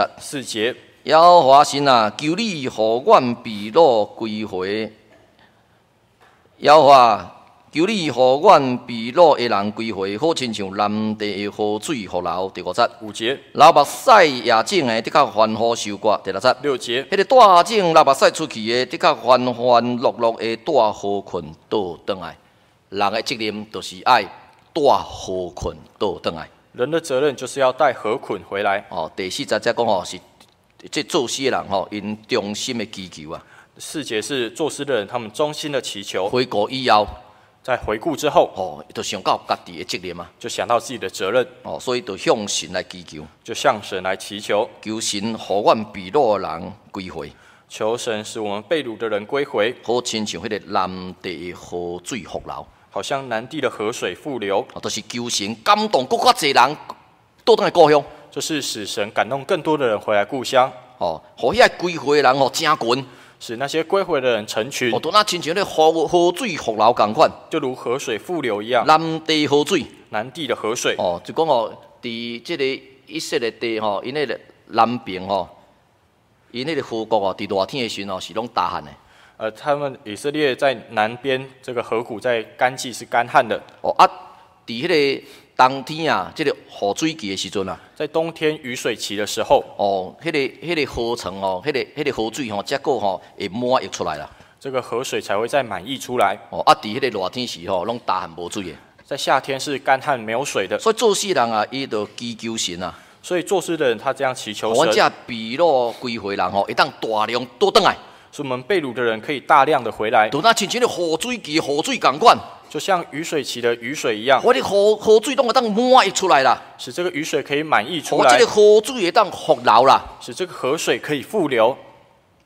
4 节。 耶和华神啊，求你互阮被掳归回。耶和华，求你互阮被掳的人归回，好亲像南地的河水复流。第 5节。 流目屎野种的，的确欢呼收割。第 6节。 迄个带种流目屎出去的，的确欢欢乐乐的带河捆倒转来。人的责任就是爱带河捆倒转来。 人的责任就是要带河捆回来。 第4节则讲是这作诗的人因衷心的祈求啊。 4节是作诗的人他们衷心的祈求。 回顾以后， 在回顾之后， 就想到家己的责任嘛， 就想到自己的责任。 所以就向神来祈求， 就向神来祈求， 求神互阮被掳的人归回， 求神使我们被掳的人归回， 好亲像迄个南地的河水复流， 好像南地的河水复流。 就是求神感动更较侪人倒转来故乡， 就是使神感动更多的人回来故乡。 互遐归回的人真群， 使那些归回的人成群。 就那亲像咧河水复流同款， 就如河水复流一样。 南地河水， 南地的河水。 就讲伫即个以色列地因迄个南边因迄个河谷伫热天的时阵是拢大旱的。 他们以色列在南边这个河谷在干季是干旱的。 伫迄个冬天啊，这个雨水期的时阵啊， 在冬天雨水期的时候， 迄个河床迄个河水才够会满溢出来啦。 这个河水才会再满溢出来。 伫迄个热天时拢大旱无水的。 在夏天是干旱没有水的。 所以做事人啊，伊就祈求神啊。 所以做事的人他这样祈求神。 我这被掳归回人会当大量倒转来。 所以我们被掳的人可以大量的回来。 就那亲像咧雨水期的雨水同款。 就像雨水期的雨水一样， 我的河水拢会当满溢出来啦， 使这个雨水可以满溢出来。 这个河水会当复流啦， 使这个河水可以复流。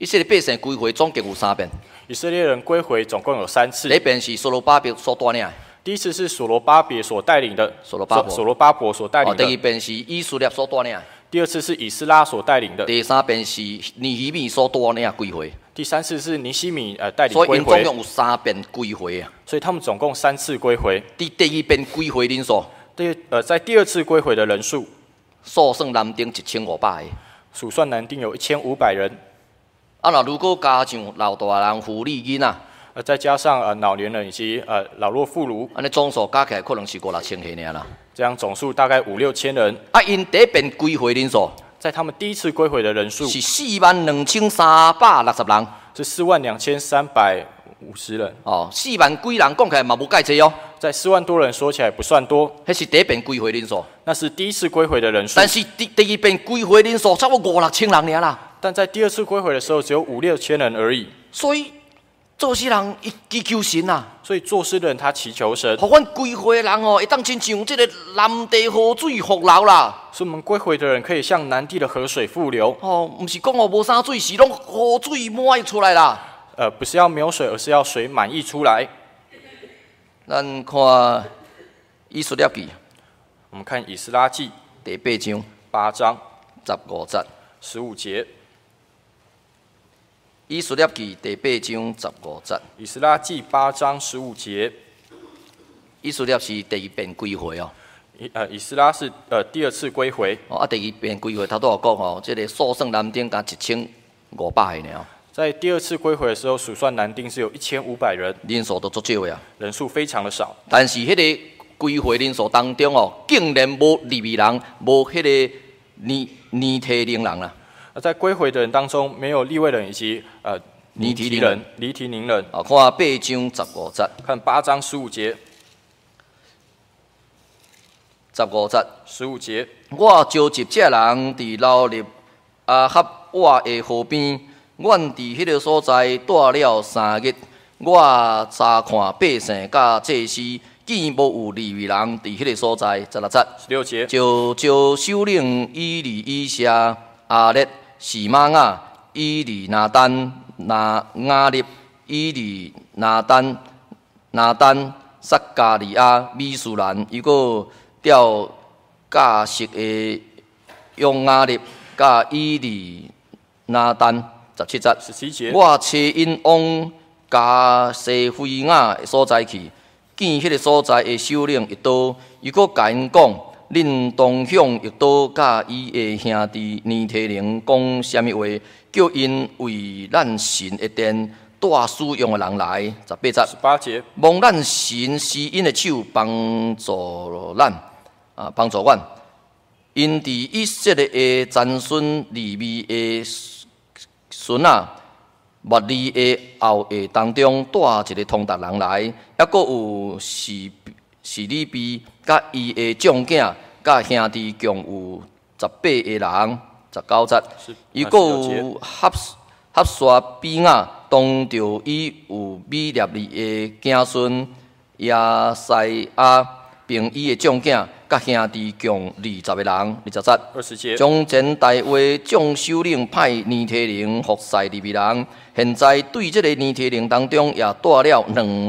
以色列百姓归回总共有3遍， 以色列人归回总共有3次。 第一遍是所罗巴伯所带领的， 第一次是所罗巴别所带领的， 所罗巴伯所带领第二的。 遍是以斯列所带领的， 第二次是以斯拉所带领的。 第三遍是尼希米所带领归回。 第3次是尼希米带领所以归回。 因总共有3遍归回啊。 所以他们总共3次归回。 第2遍归回人数， 在第2次归回的人数， 数算男丁1500个。 数算男丁有1500人。 啊，那如果加上老大人、妇女、囡仔， 再加上老年人以及老弱妇孺， 安尼总数加起来可能是5、6千个尔啦。 这样总数大概5、6千人。 啊，因第一遍归回人数在他们第一次归回的人数是42360人。 是42350人。 哦，4万几人讲起来嘛无介济哦。 在4万多人说起来不算多， 迄是第一遍归回人数。 那是第一次归回的人数。 但是第2遍归回人数差不多5、6千人尔啦。 但在第2次归回的时候，只有5、6千人而已。 所以做事人伊祈求神啊， 所以做事的人他祈求神， 互阮归回的人哦，会当亲像这个南地河水复流啦。 所以我们归回的人可以像南地的河水复流。 哦，毋是讲哦无啥水，是拢河水满溢出来啦。 不是要没有水，而是要水满溢出来。 咱看以斯列记， 我们看以斯拉记第8章 8章 15节。 15节。 以斯列记第8章15节。 以斯拉记8章15节。 以斯列是第2遍归回哦。 以斯拉是第2次归回。 哦，啊，第2遍归回，他都有讲哦，这个数算男丁加1500个尔。 在第2次归回的时候，数算男丁是有1500人， 人数都足少的啊。 人数非常的少。 但是迄个归回人数当中哦，竟然无利未人，无迄个尼提宁人啦。 在归回的人当中，没有利未人以及尼提宁人。 啊，看8章15节。 看8章15节。 15节。 15节。 我召集这人伫老立合我的河边。 阮伫迄个所在待了3日，我查看百姓甲祭司，见无有利未人伫迄个所在。16节 ，16节， 就招首领以利以谢、阿列、示玛雅、以利拿单、雅利、以利拿单、撒加利亚、米苏兰，又个调教识的用雅利、甲以利拿单。 17节 ，17节， 我找因往加西菲雅的所在去，见迄个所在的首领一刀，伊阁甲因讲，恁当向一刀甲伊的兄弟尼提宁讲什么话，叫因为咱神的殿带使用的人来。18节 ，18节， 望咱神施因的手帮助咱，帮助阮，因伫以色列的曾孙利未的。 孙啊，末利的后裔当中带一个通达人来，还阁有是利比，甲伊的长囝，甲兄弟共有18个人。19节，伊阁有合刷比亚，当着伊有米列利的子孙亚西亚，并伊的长囝。 甲兄弟共20个人，20节，从前大卫众首领派尼提宁服侍利未人，现在对这个尼提宁当中也带了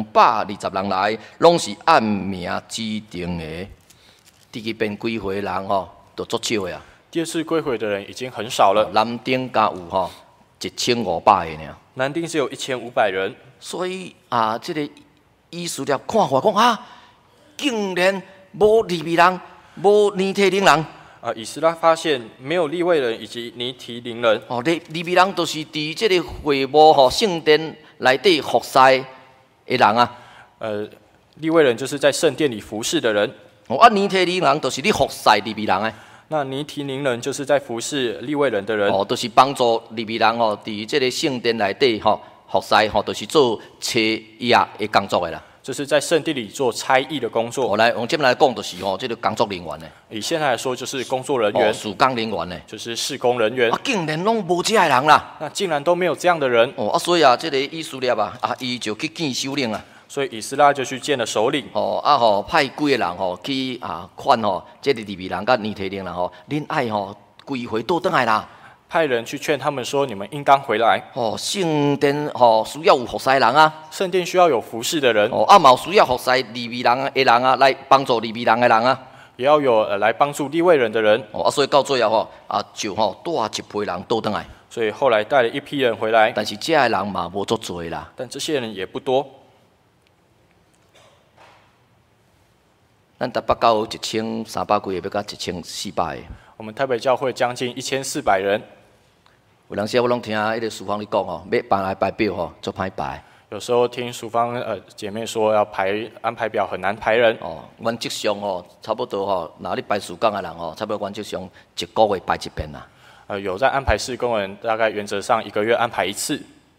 220人来，拢是按名指定的。第2遍归回人吼，都足少的啊。 第2次归回的人已经很少了， 男丁加有吼1500个尔。 男丁是有1500人， 所以啊，这个以斯列看法讲啊，竟然。 无利未人，无尼提宁人。 以斯拉发现没有利未人以及尼提宁人。 哦，利未人都是伫这个会幕吼圣殿内底服侍的人啊。 利未人就是在圣殿里服侍的人。 哦，啊，尼提宁人就是你服侍利未人的。 那尼提宁人就是在服侍利未人的人。 哦，都是帮助利未人哦，伫这个圣殿内底吼服侍吼，都是做车业的工作的啦。 就是在圣地里做差役的工作。 我来，用这边来讲，就是吼，这个工作人员呢。 以现在来说，就是工作人员、 施工人员呢， 就是施工人员。 啊，竟然拢无这样人啦！ 那竟然都没有这样的人。 哦，所以啊，这个以斯列啊，伊就去见首领啊。 所以以斯拉就去见了首领。 哦，派几个人吼去看吼，这个利未人甲尼提宁人吼，恁爱吼归回倒转来啦。 派人去劝他们说：“你们应当回来。 哦，圣殿需要有服侍人啊， 圣殿需要有服侍的人， 嘛有需要服侍利未人的人啊，来帮助利未人的人啊。 也要有来帮助利未人的人。 所以到最后就带一批人倒转来。 所以后来带了一批人回来， 但是这的人嘛无足多啦。 但这些人也不多。 咱台北教会1300几个，要到1400个。 我们台北教会将近1400人。 有当时我拢听迄个书房咧讲要排来排表足歹排。 有时候听淑芳姐妹说要安排表很难排人。 原则上差不多若你排事工的人差不多原则上一个月排一遍啦。 有在安排事工的人，大概原则上1个月安排1次。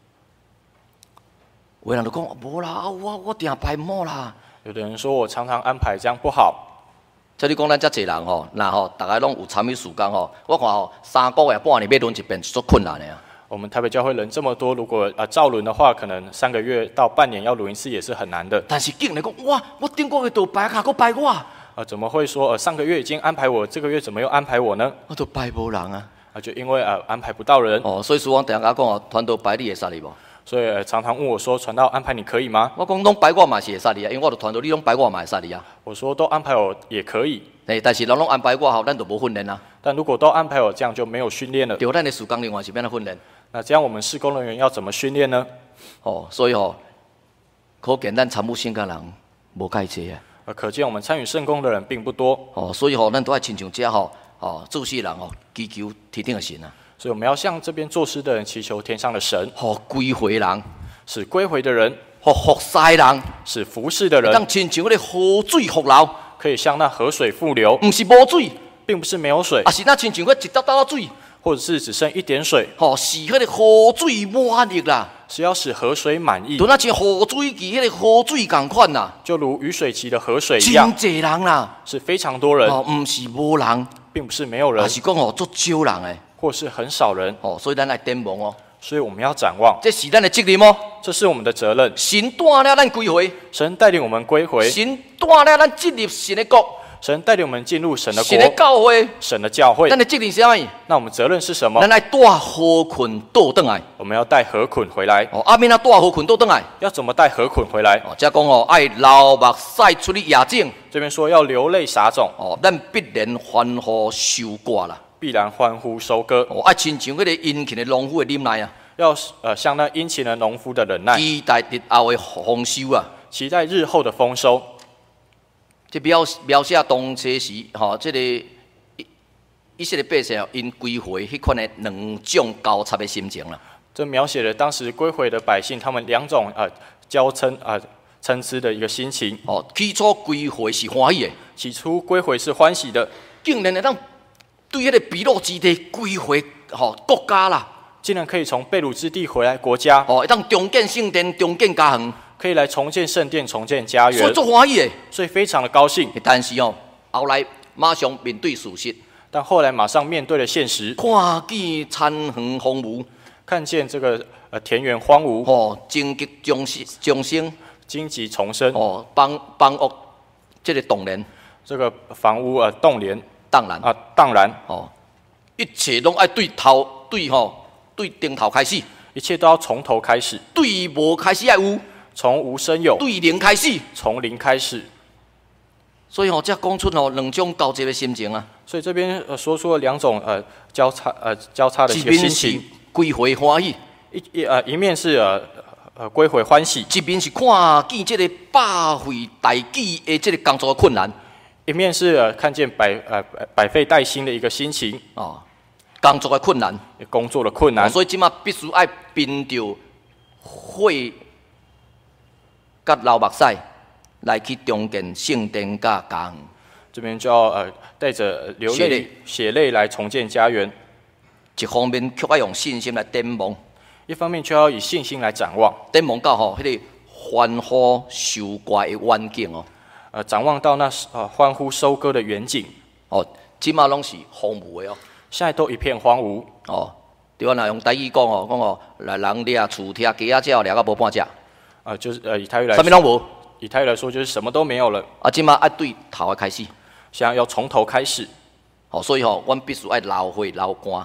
有人就讲无啦，我定排唔好啦。 有的人说我常常安排这样不好。 即你讲咱遮济人那大家拢有参与事工我看3个月半年要轮一遍是足困难的啊。 我们台北教会人这么多，如果照轮的话，可能3个月到半年要轮1次也是很难的。 但是竟然讲哇，我顶个月都排卡，搁排我。 怎么会说上个月已经安排我，这个月怎么又安排我呢？ 我都排无人啊。 就因为安排不到人。 所以书房定甲讲团队排你会杀你无？ 所以常常问我说，传道安排你可以吗？ 我讲拢排我嘛是会杀你啊，因为我的团队你拢排我嘛会杀你啊。 我说都安排我也可以。 但是人拢安排我咱就无训练啊。 但如果都安排我，这样就没有训练了。 对，咱的事工另外是变怎训练？ 那这样我们事工人员要怎么训练呢？ 所以可见咱参与圣工人无介济啊。 可见我们参与圣工的人并不多。 所以咱都要亲像这做事人祈求天顶的神啊。 所以我们要向这边做事的人祈求天上的神， 归回人， 使归回的人， 服侍人， 使服侍的人， 当亲像嗰个河水复流， 可以像那河水复流， 不是无水， 并不是没有水， 是那亲像嗰一滴滴水， 或者是只剩一点水， 是迄个河水满溢啦， 是要使河水满溢， 就那像河水期迄个河水共款啦， 就如雨水期的河水一样， 真侪人啦， 是非常多人， 不是无人， 并不是没有人， 是讲足少人诶。 或是很少人所以咱来展望所以我们要展望， 这是咱的责任这是我们的责任。 神带了咱归回， 神带领我们归回， 神带了咱进入神的国， 神带领我们进入神的国， 神的教会， 神的教会。 咱的责任是啥物？ 那我们责任是什么？ 咱来带河捆倒转来， 我们要带河捆回来。 阿免带河捆倒转来， 要怎么带河捆回来？ 这讲爱流目屎出去野种， 这边说要流泪撒种， 咱必然欢呼收割啦。 必然欢呼收割。 亲像迄个殷勤的农夫的忍耐啊， 要像那殷勤的农夫的忍耐， 期待日后的丰收啊， 期待日后的丰收。 这描写当初时，这个以色列百姓因归回迄款的2种交叉的心情啦。 这描写了当时归回的百姓，他们2种交参差的一个心情。 起初归回是欢喜的， 起初归回是欢喜的， 竟然会当对迄个被掳之地归回国家啦， 竟然可以从被掳之地回来国家， 会当重建圣殿、重建家园， 可以来重建圣殿、重建家园， 所以足欢喜的， 所以非常的高兴。 但是后来马上面对事实， 但后来马上面对了现实， 看见田园荒芜， 看见这个田园荒芜， 荆棘重生， 荆棘重生， 房屋这个动联， 这个房屋动联。当然， 一切拢爱对顶头开始， 一切都要从头开始， 对无开始爱有， 从无生有， 对零开始， 从零开始。 所以才讲出2种交接的心情啊。 所以这边说出了2种交叉的一个心情， 归回欢喜， 一面是归回欢喜， 一面是看见这个百废待举的这个工作的困难。 一面是看见百废待兴的一个心情工作的困难， 工作的困难， 所以今嘛必须爱凭着血甲流目屎来去重建圣殿甲家园。 这边就要带着流泪血泪来重建家园。 一方面却要用信心来展望， 一方面却要以信心来展望， 展望到迄个欢呼收割的远景展望到那欢呼收割的远景。 即马拢是荒芜的现在都一片荒芜。 对，我若用台语讲来人掠厝掠鸡仔鸟掠到无半只。 就是以台语来， 啥物拢无。 以台语来说，就是什么都没有了。 即马爱对头的开始， 现在要从头开始。 所以阮必须爱流血流汗。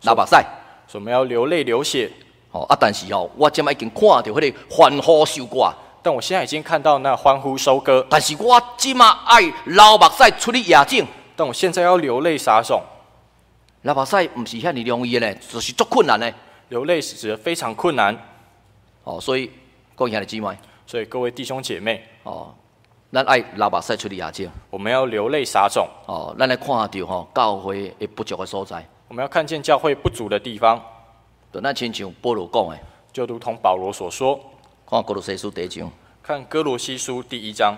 流目屎。 所以我们要流泪流血。 但是我即摆已经看到迄个欢呼收割。 但我现在已经看到那欢呼收割。 但是我即摆爱流目屎出去野种。 但我现在要流泪撒种。 流目屎唔是遐尼容易的呢，就是足困难的。 流泪是非常困难。 所以各位兄弟姊妹， 所以各位弟兄姐妹， 咱爱流目屎出去野种。 我们要流泪撒种。 咱来看到教会的不足的所在。 我们要看见教会不足的地方。 就咱亲像保罗讲的， 就如同保罗所说。 看哥罗西书第1章。 看哥罗西书第1章。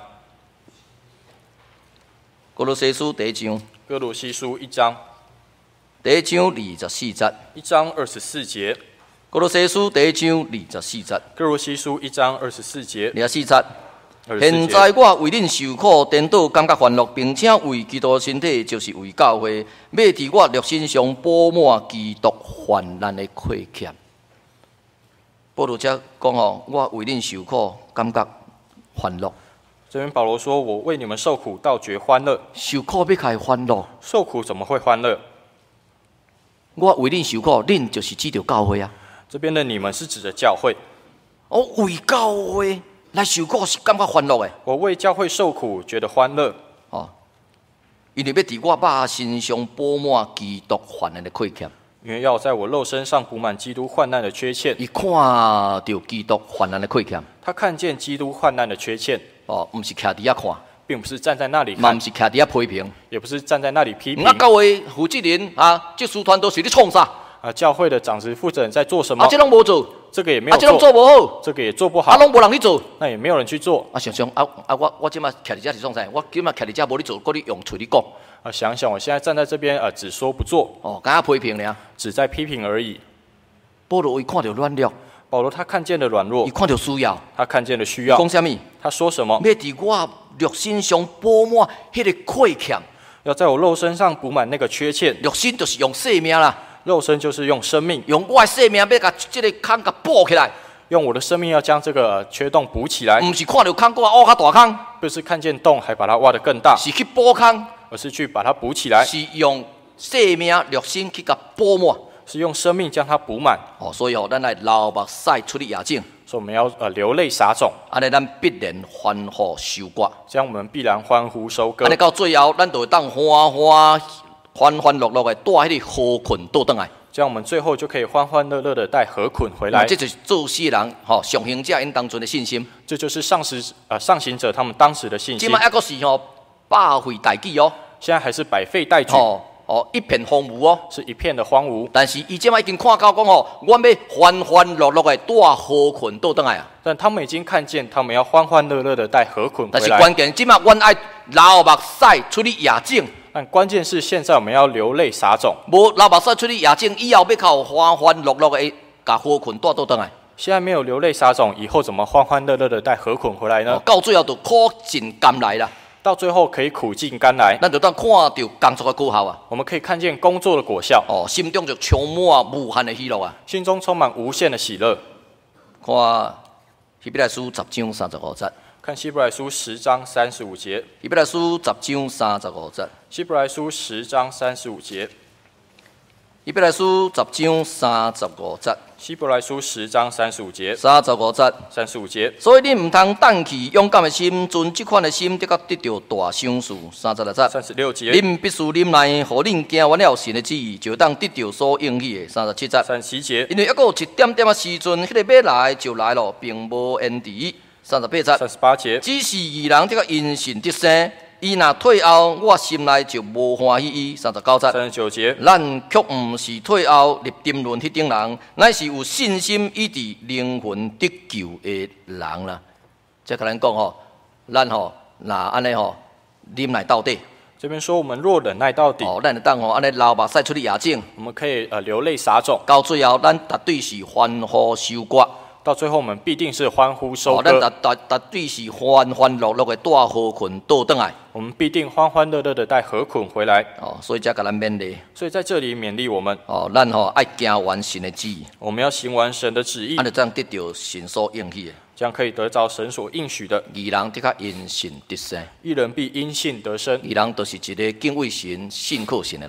哥罗西书第1章。 哥罗西书1章。 第1章24節。 1章24節。 哥羅西書第1章24節。 哥羅西書1章24節。 24節。現在我為恁受苦，顛倒感覺歡樂，並且為基督身體，就是為教會，要佇我肉身上補滿基督患難的虧欠。保羅這講我為恁受苦，感覺歡樂。 這邊保羅說：“我為你們受苦，倒覺歡樂。” 受苦要開歡樂？ 受苦怎麼會歡樂？ 我為恁受苦，恁就是指着教會啊。 這邊的你們是指着教會。 我為教會來受苦是感覺歡樂的。 我為教會受苦，覺得歡樂。 因為要佇我肉身上補滿基督患難的虧欠。 因為要在我肉身上補滿基督患難的缺欠。 伊看到基督患難的虧欠。 他看見基督患難的缺欠。 唔是徛佇遐看， 並不是站在那裡看， 嘛唔是徛佇遐批評， 也不是站在那裡批評。 教會負責人技術團都是咧創啥？ 教會的長職負責人在做什麼？ 這攏無做， 這個也沒有做， 這攏做無好， 這個也做不好， 攏無人去做， 那也沒有人去做。 想想我即馬徛佇遮是創啥？我即馬徛佇遮無咧做，擱咧用嘴咧講。 想想我現在站在這邊，只說不做， 敢批評爾， 只在批評而已。 保羅伊看到軟弱。 保羅他看見了軟弱， 他看到需要， 他看見了需要。 講什麼？ 他說什麼？ 要佇我肉身上補滿迄個虧欠， 要在我肉身上補滿那個缺欠。 肉身就是用生命啦， 肉身就是用生命， 用我的生命要甲這個坑甲補起來。 用我的生命要將這個缺洞補起來。 不是看到坑給我挖較大坑， 不是看見洞還把它挖得更大， 是去補坑， 而是去把它補起來。 是用生命肉身去甲補滿。 是用生命將它補滿。 所以咱來流目屎出去野種。 所以我們要流淚撒種。 安尼咱必然歡呼收割。 這樣我們必然歡呼收割。 安尼到最後，咱就會當歡樂樂的帶迄個禾捆倒轉來。 這樣我們最後就可以歡歡樂樂的帶禾捆回來。 這就是做事人上行者因當陣的信心。 這就是上行者他們當時的信心。 今麥還是百廢待舉哦。 現在還是百廢待舉。 一片荒蕪哦， 是一片的荒蕪。 但是伊即馬已經看到講我要歡歡樂樂的帶禾捆倒轉來啊。 但他們已經看見，他們要歡歡樂樂的帶禾捆回來。 但是關鍵，即馬阮愛流目屎出去野種。 但關鍵是現在我們要流淚撒種。 無流目屎出去野種，以後要靠歡歡樂樂的把禾捆帶倒轉來。 現在沒有流淚撒種，以後怎麼歡歡樂樂的帶禾捆回來呢？ 到最後就苦盡甘來啦。 到最後可以苦盡甘來， 咱就當看到工作的果效啊！ 我們可以看見工作的果效， 心中就充滿無限的喜樂啊！ 心中充滿無限的喜樂。 看希伯來書10章35節， 看希伯來書10章35節， 希伯來書10章35節， 希伯來書10章35節， 希伯來書10章35節。 希伯來書10章35節 ，35節 ，35節。 所以你唔通膽怯，勇敢的心，存這款的心，得到大賞賜。36節 ，36節。 恁必須忍耐，互恁行完了神的旨意，就當得到所應許的。37節 ，37節。 因為抑個有一點點的時陣，迄個要來就來了，並無延遲。38節 ，38節。 只是義人得因信得生。伊若退後，我心內就無歡喜伊。39節 ，39節。 咱卻毋是退後入沉淪迄種人，乃是有信心以致靈魂得救的人啦。即係咱講咱若安尼忍耐到底。 這邊說我們若忍耐到底， 咱就當安尼流目屎出去野種。 我們可以流淚撒種。 到最後，咱絕對是歡呼收割。 到最後，我們必定是歡呼收割。 咱絕對是歡歡樂樂的帶禾捆倒轉來。 我們必定歡歡樂樂的帶禾捆回來。 所以才給咱勉勵。 所以在這裡勉勵我們。 咱愛行完神的旨意。我們要行完神的旨意。 安尼這樣得到神所應許的。 這樣可以得着神所應許的。 義人得較因信得生。 義人必因信得生。 義人就是一個敬畏神、信靠神的人。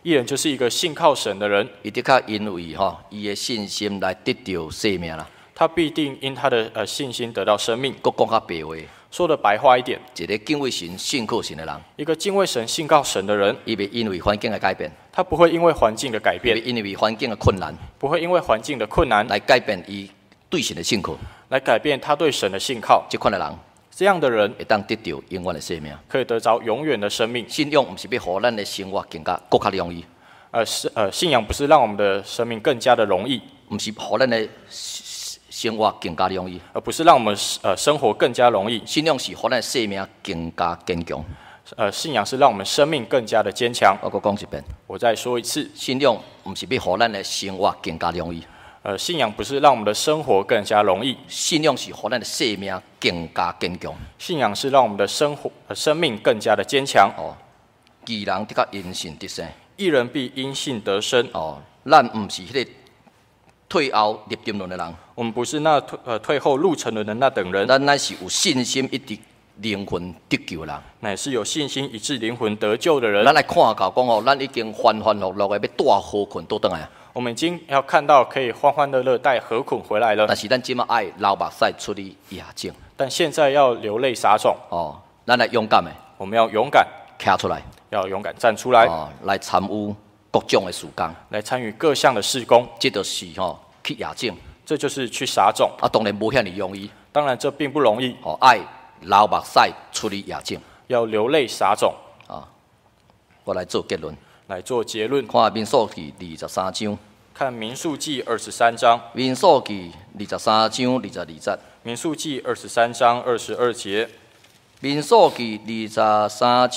义人就是一个信靠神的人， 伊的确因为伊的信心来得到生命啦。 他必定因他的信心得到生命。 佫讲较白话， 说的白话一点， 一个敬畏神、信靠神的人， 一个敬畏神、信靠神的人， 伊袂因为环境的改变， 他不会因为环境的改变， 袂因为环境的困难， 不会因为环境的困难来改变伊对神的信靠。 来改变他对神的信靠。 这款的人这样的人会当得到永远的生命。 可以得着永远的生命。 信仰毋是要互咱的生活更加更较容易， 信仰不是让我们的生命更加的容易， 毋是互咱的生活更加容易。 而不是让我们生活更加容易。 信仰是互咱的生命更加坚强。 信仰是让我们生命更加的坚强。 我再讲一遍， 我再说一次， 信仰毋是要互咱的生活更加容易。 信仰不是让我们的生活更加容易， 信仰是互咱的生命更加坚强。 信仰是让我们的生命更加的坚强。 义人的确因信得生。 义人必因信得生。 咱毋是迄个退后入沉沦的人， 我们不是那退后入沉沦的那等人， 咱乃是有信心一直灵魂得救的人， 乃是有信心以致灵魂得救的人。 咱来看到讲咱已经欢欢乐乐的要带好困倒转来啊。 我们已经要看到可以欢欢乐乐带何捆回来了， 但是咱今麦爱流目屎出去野种。 但现在要流泪撒种。 咱来勇敢的， 我们要勇敢站出来， 要勇敢站出来， 来参与各种的事工， 来参与各项的事工。 这就是去野种， 这就是去撒种。 当然无遐尼容易。 当然这并不容易。 爱流目屎出去野种， 要流泪撒种。 我来做结论。 来做结论。 看民数记23章。 看民数记23章。 民数记23章22节。 民数记23章22节。 民数记23章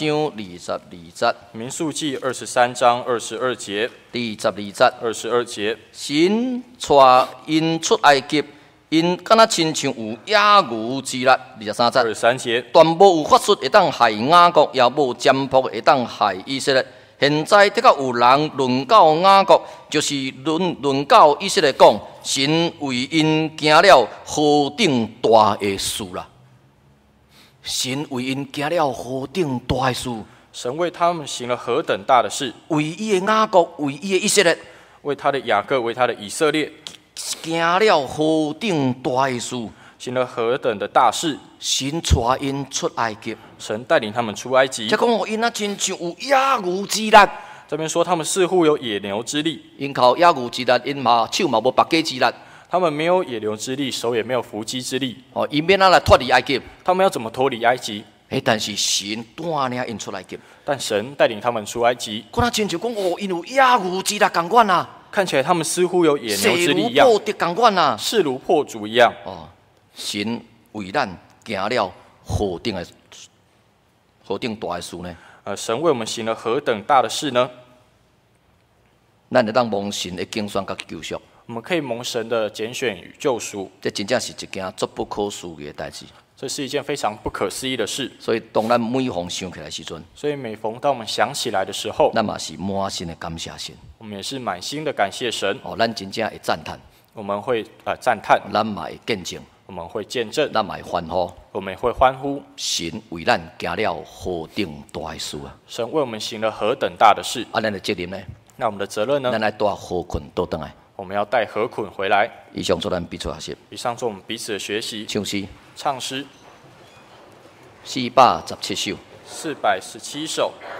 22节。 民数记23章22节。 第12节。 22节。 神带因出埃及，因敢若亲像有野牛之力。23节。 23节。 全无有法术会当害雅各，也无占卜会当害以色列。现在的确有人论到雅各，就是论到以色列讲，神为因行了何等大的事啦！神为因行了何等大的事？ 神为他们行了何等大的事？ 为伊的雅各，为伊的以色列， 为他的雅各，为他的以色列， 行了何等大的事？ 行了何等的大事？ 神带因出埃及， 神带领他们出埃及。 才讲因那亲像有野牛之力。 这边说他们似乎有野牛之力， 因靠野牛之力，因嘛手嘛无拔鸡之力。 他们没有野牛之力，手也没有伏击之力。 因免哪来脱离埃及？ 他们要怎么脱离埃及？ 但是神带领因出埃及。 但神带领他们出埃及。 可能亲像讲因有野牛之力同款啊。 看起来他们似乎有野牛之力一样， 势如破竹同款啊， 势如破竹一样。 神为咱行了何等大的事呢？ 神为我们行了何等大的事呢？ 咱会当蒙神的拣选甲救赎。 我们可以蒙神的拣选与救赎。 这真正是一件足不可思议的代志。 这是一件非常不可思议的事。 所以当咱每逢想起来时阵， 所以每逢当我们想起来的时候， 咱嘛是满心的感谢神。 我们也是满心的感谢神。 咱真正会赞叹。 我们会赞叹。 咱嘛会见证。 我们会见证。 咱嘛会欢呼。 我们会欢呼。 神为咱行了何等大的事啊！ 神为我们行了何等大的事。 咱的责任呢？ 那我们的责任呢？ 咱来带何捆倒转来。 我们要带何捆回来。 以上做咱彼此学习。 以上做我们彼此的学习。 唱诗。 唱诗。 417首。 417首。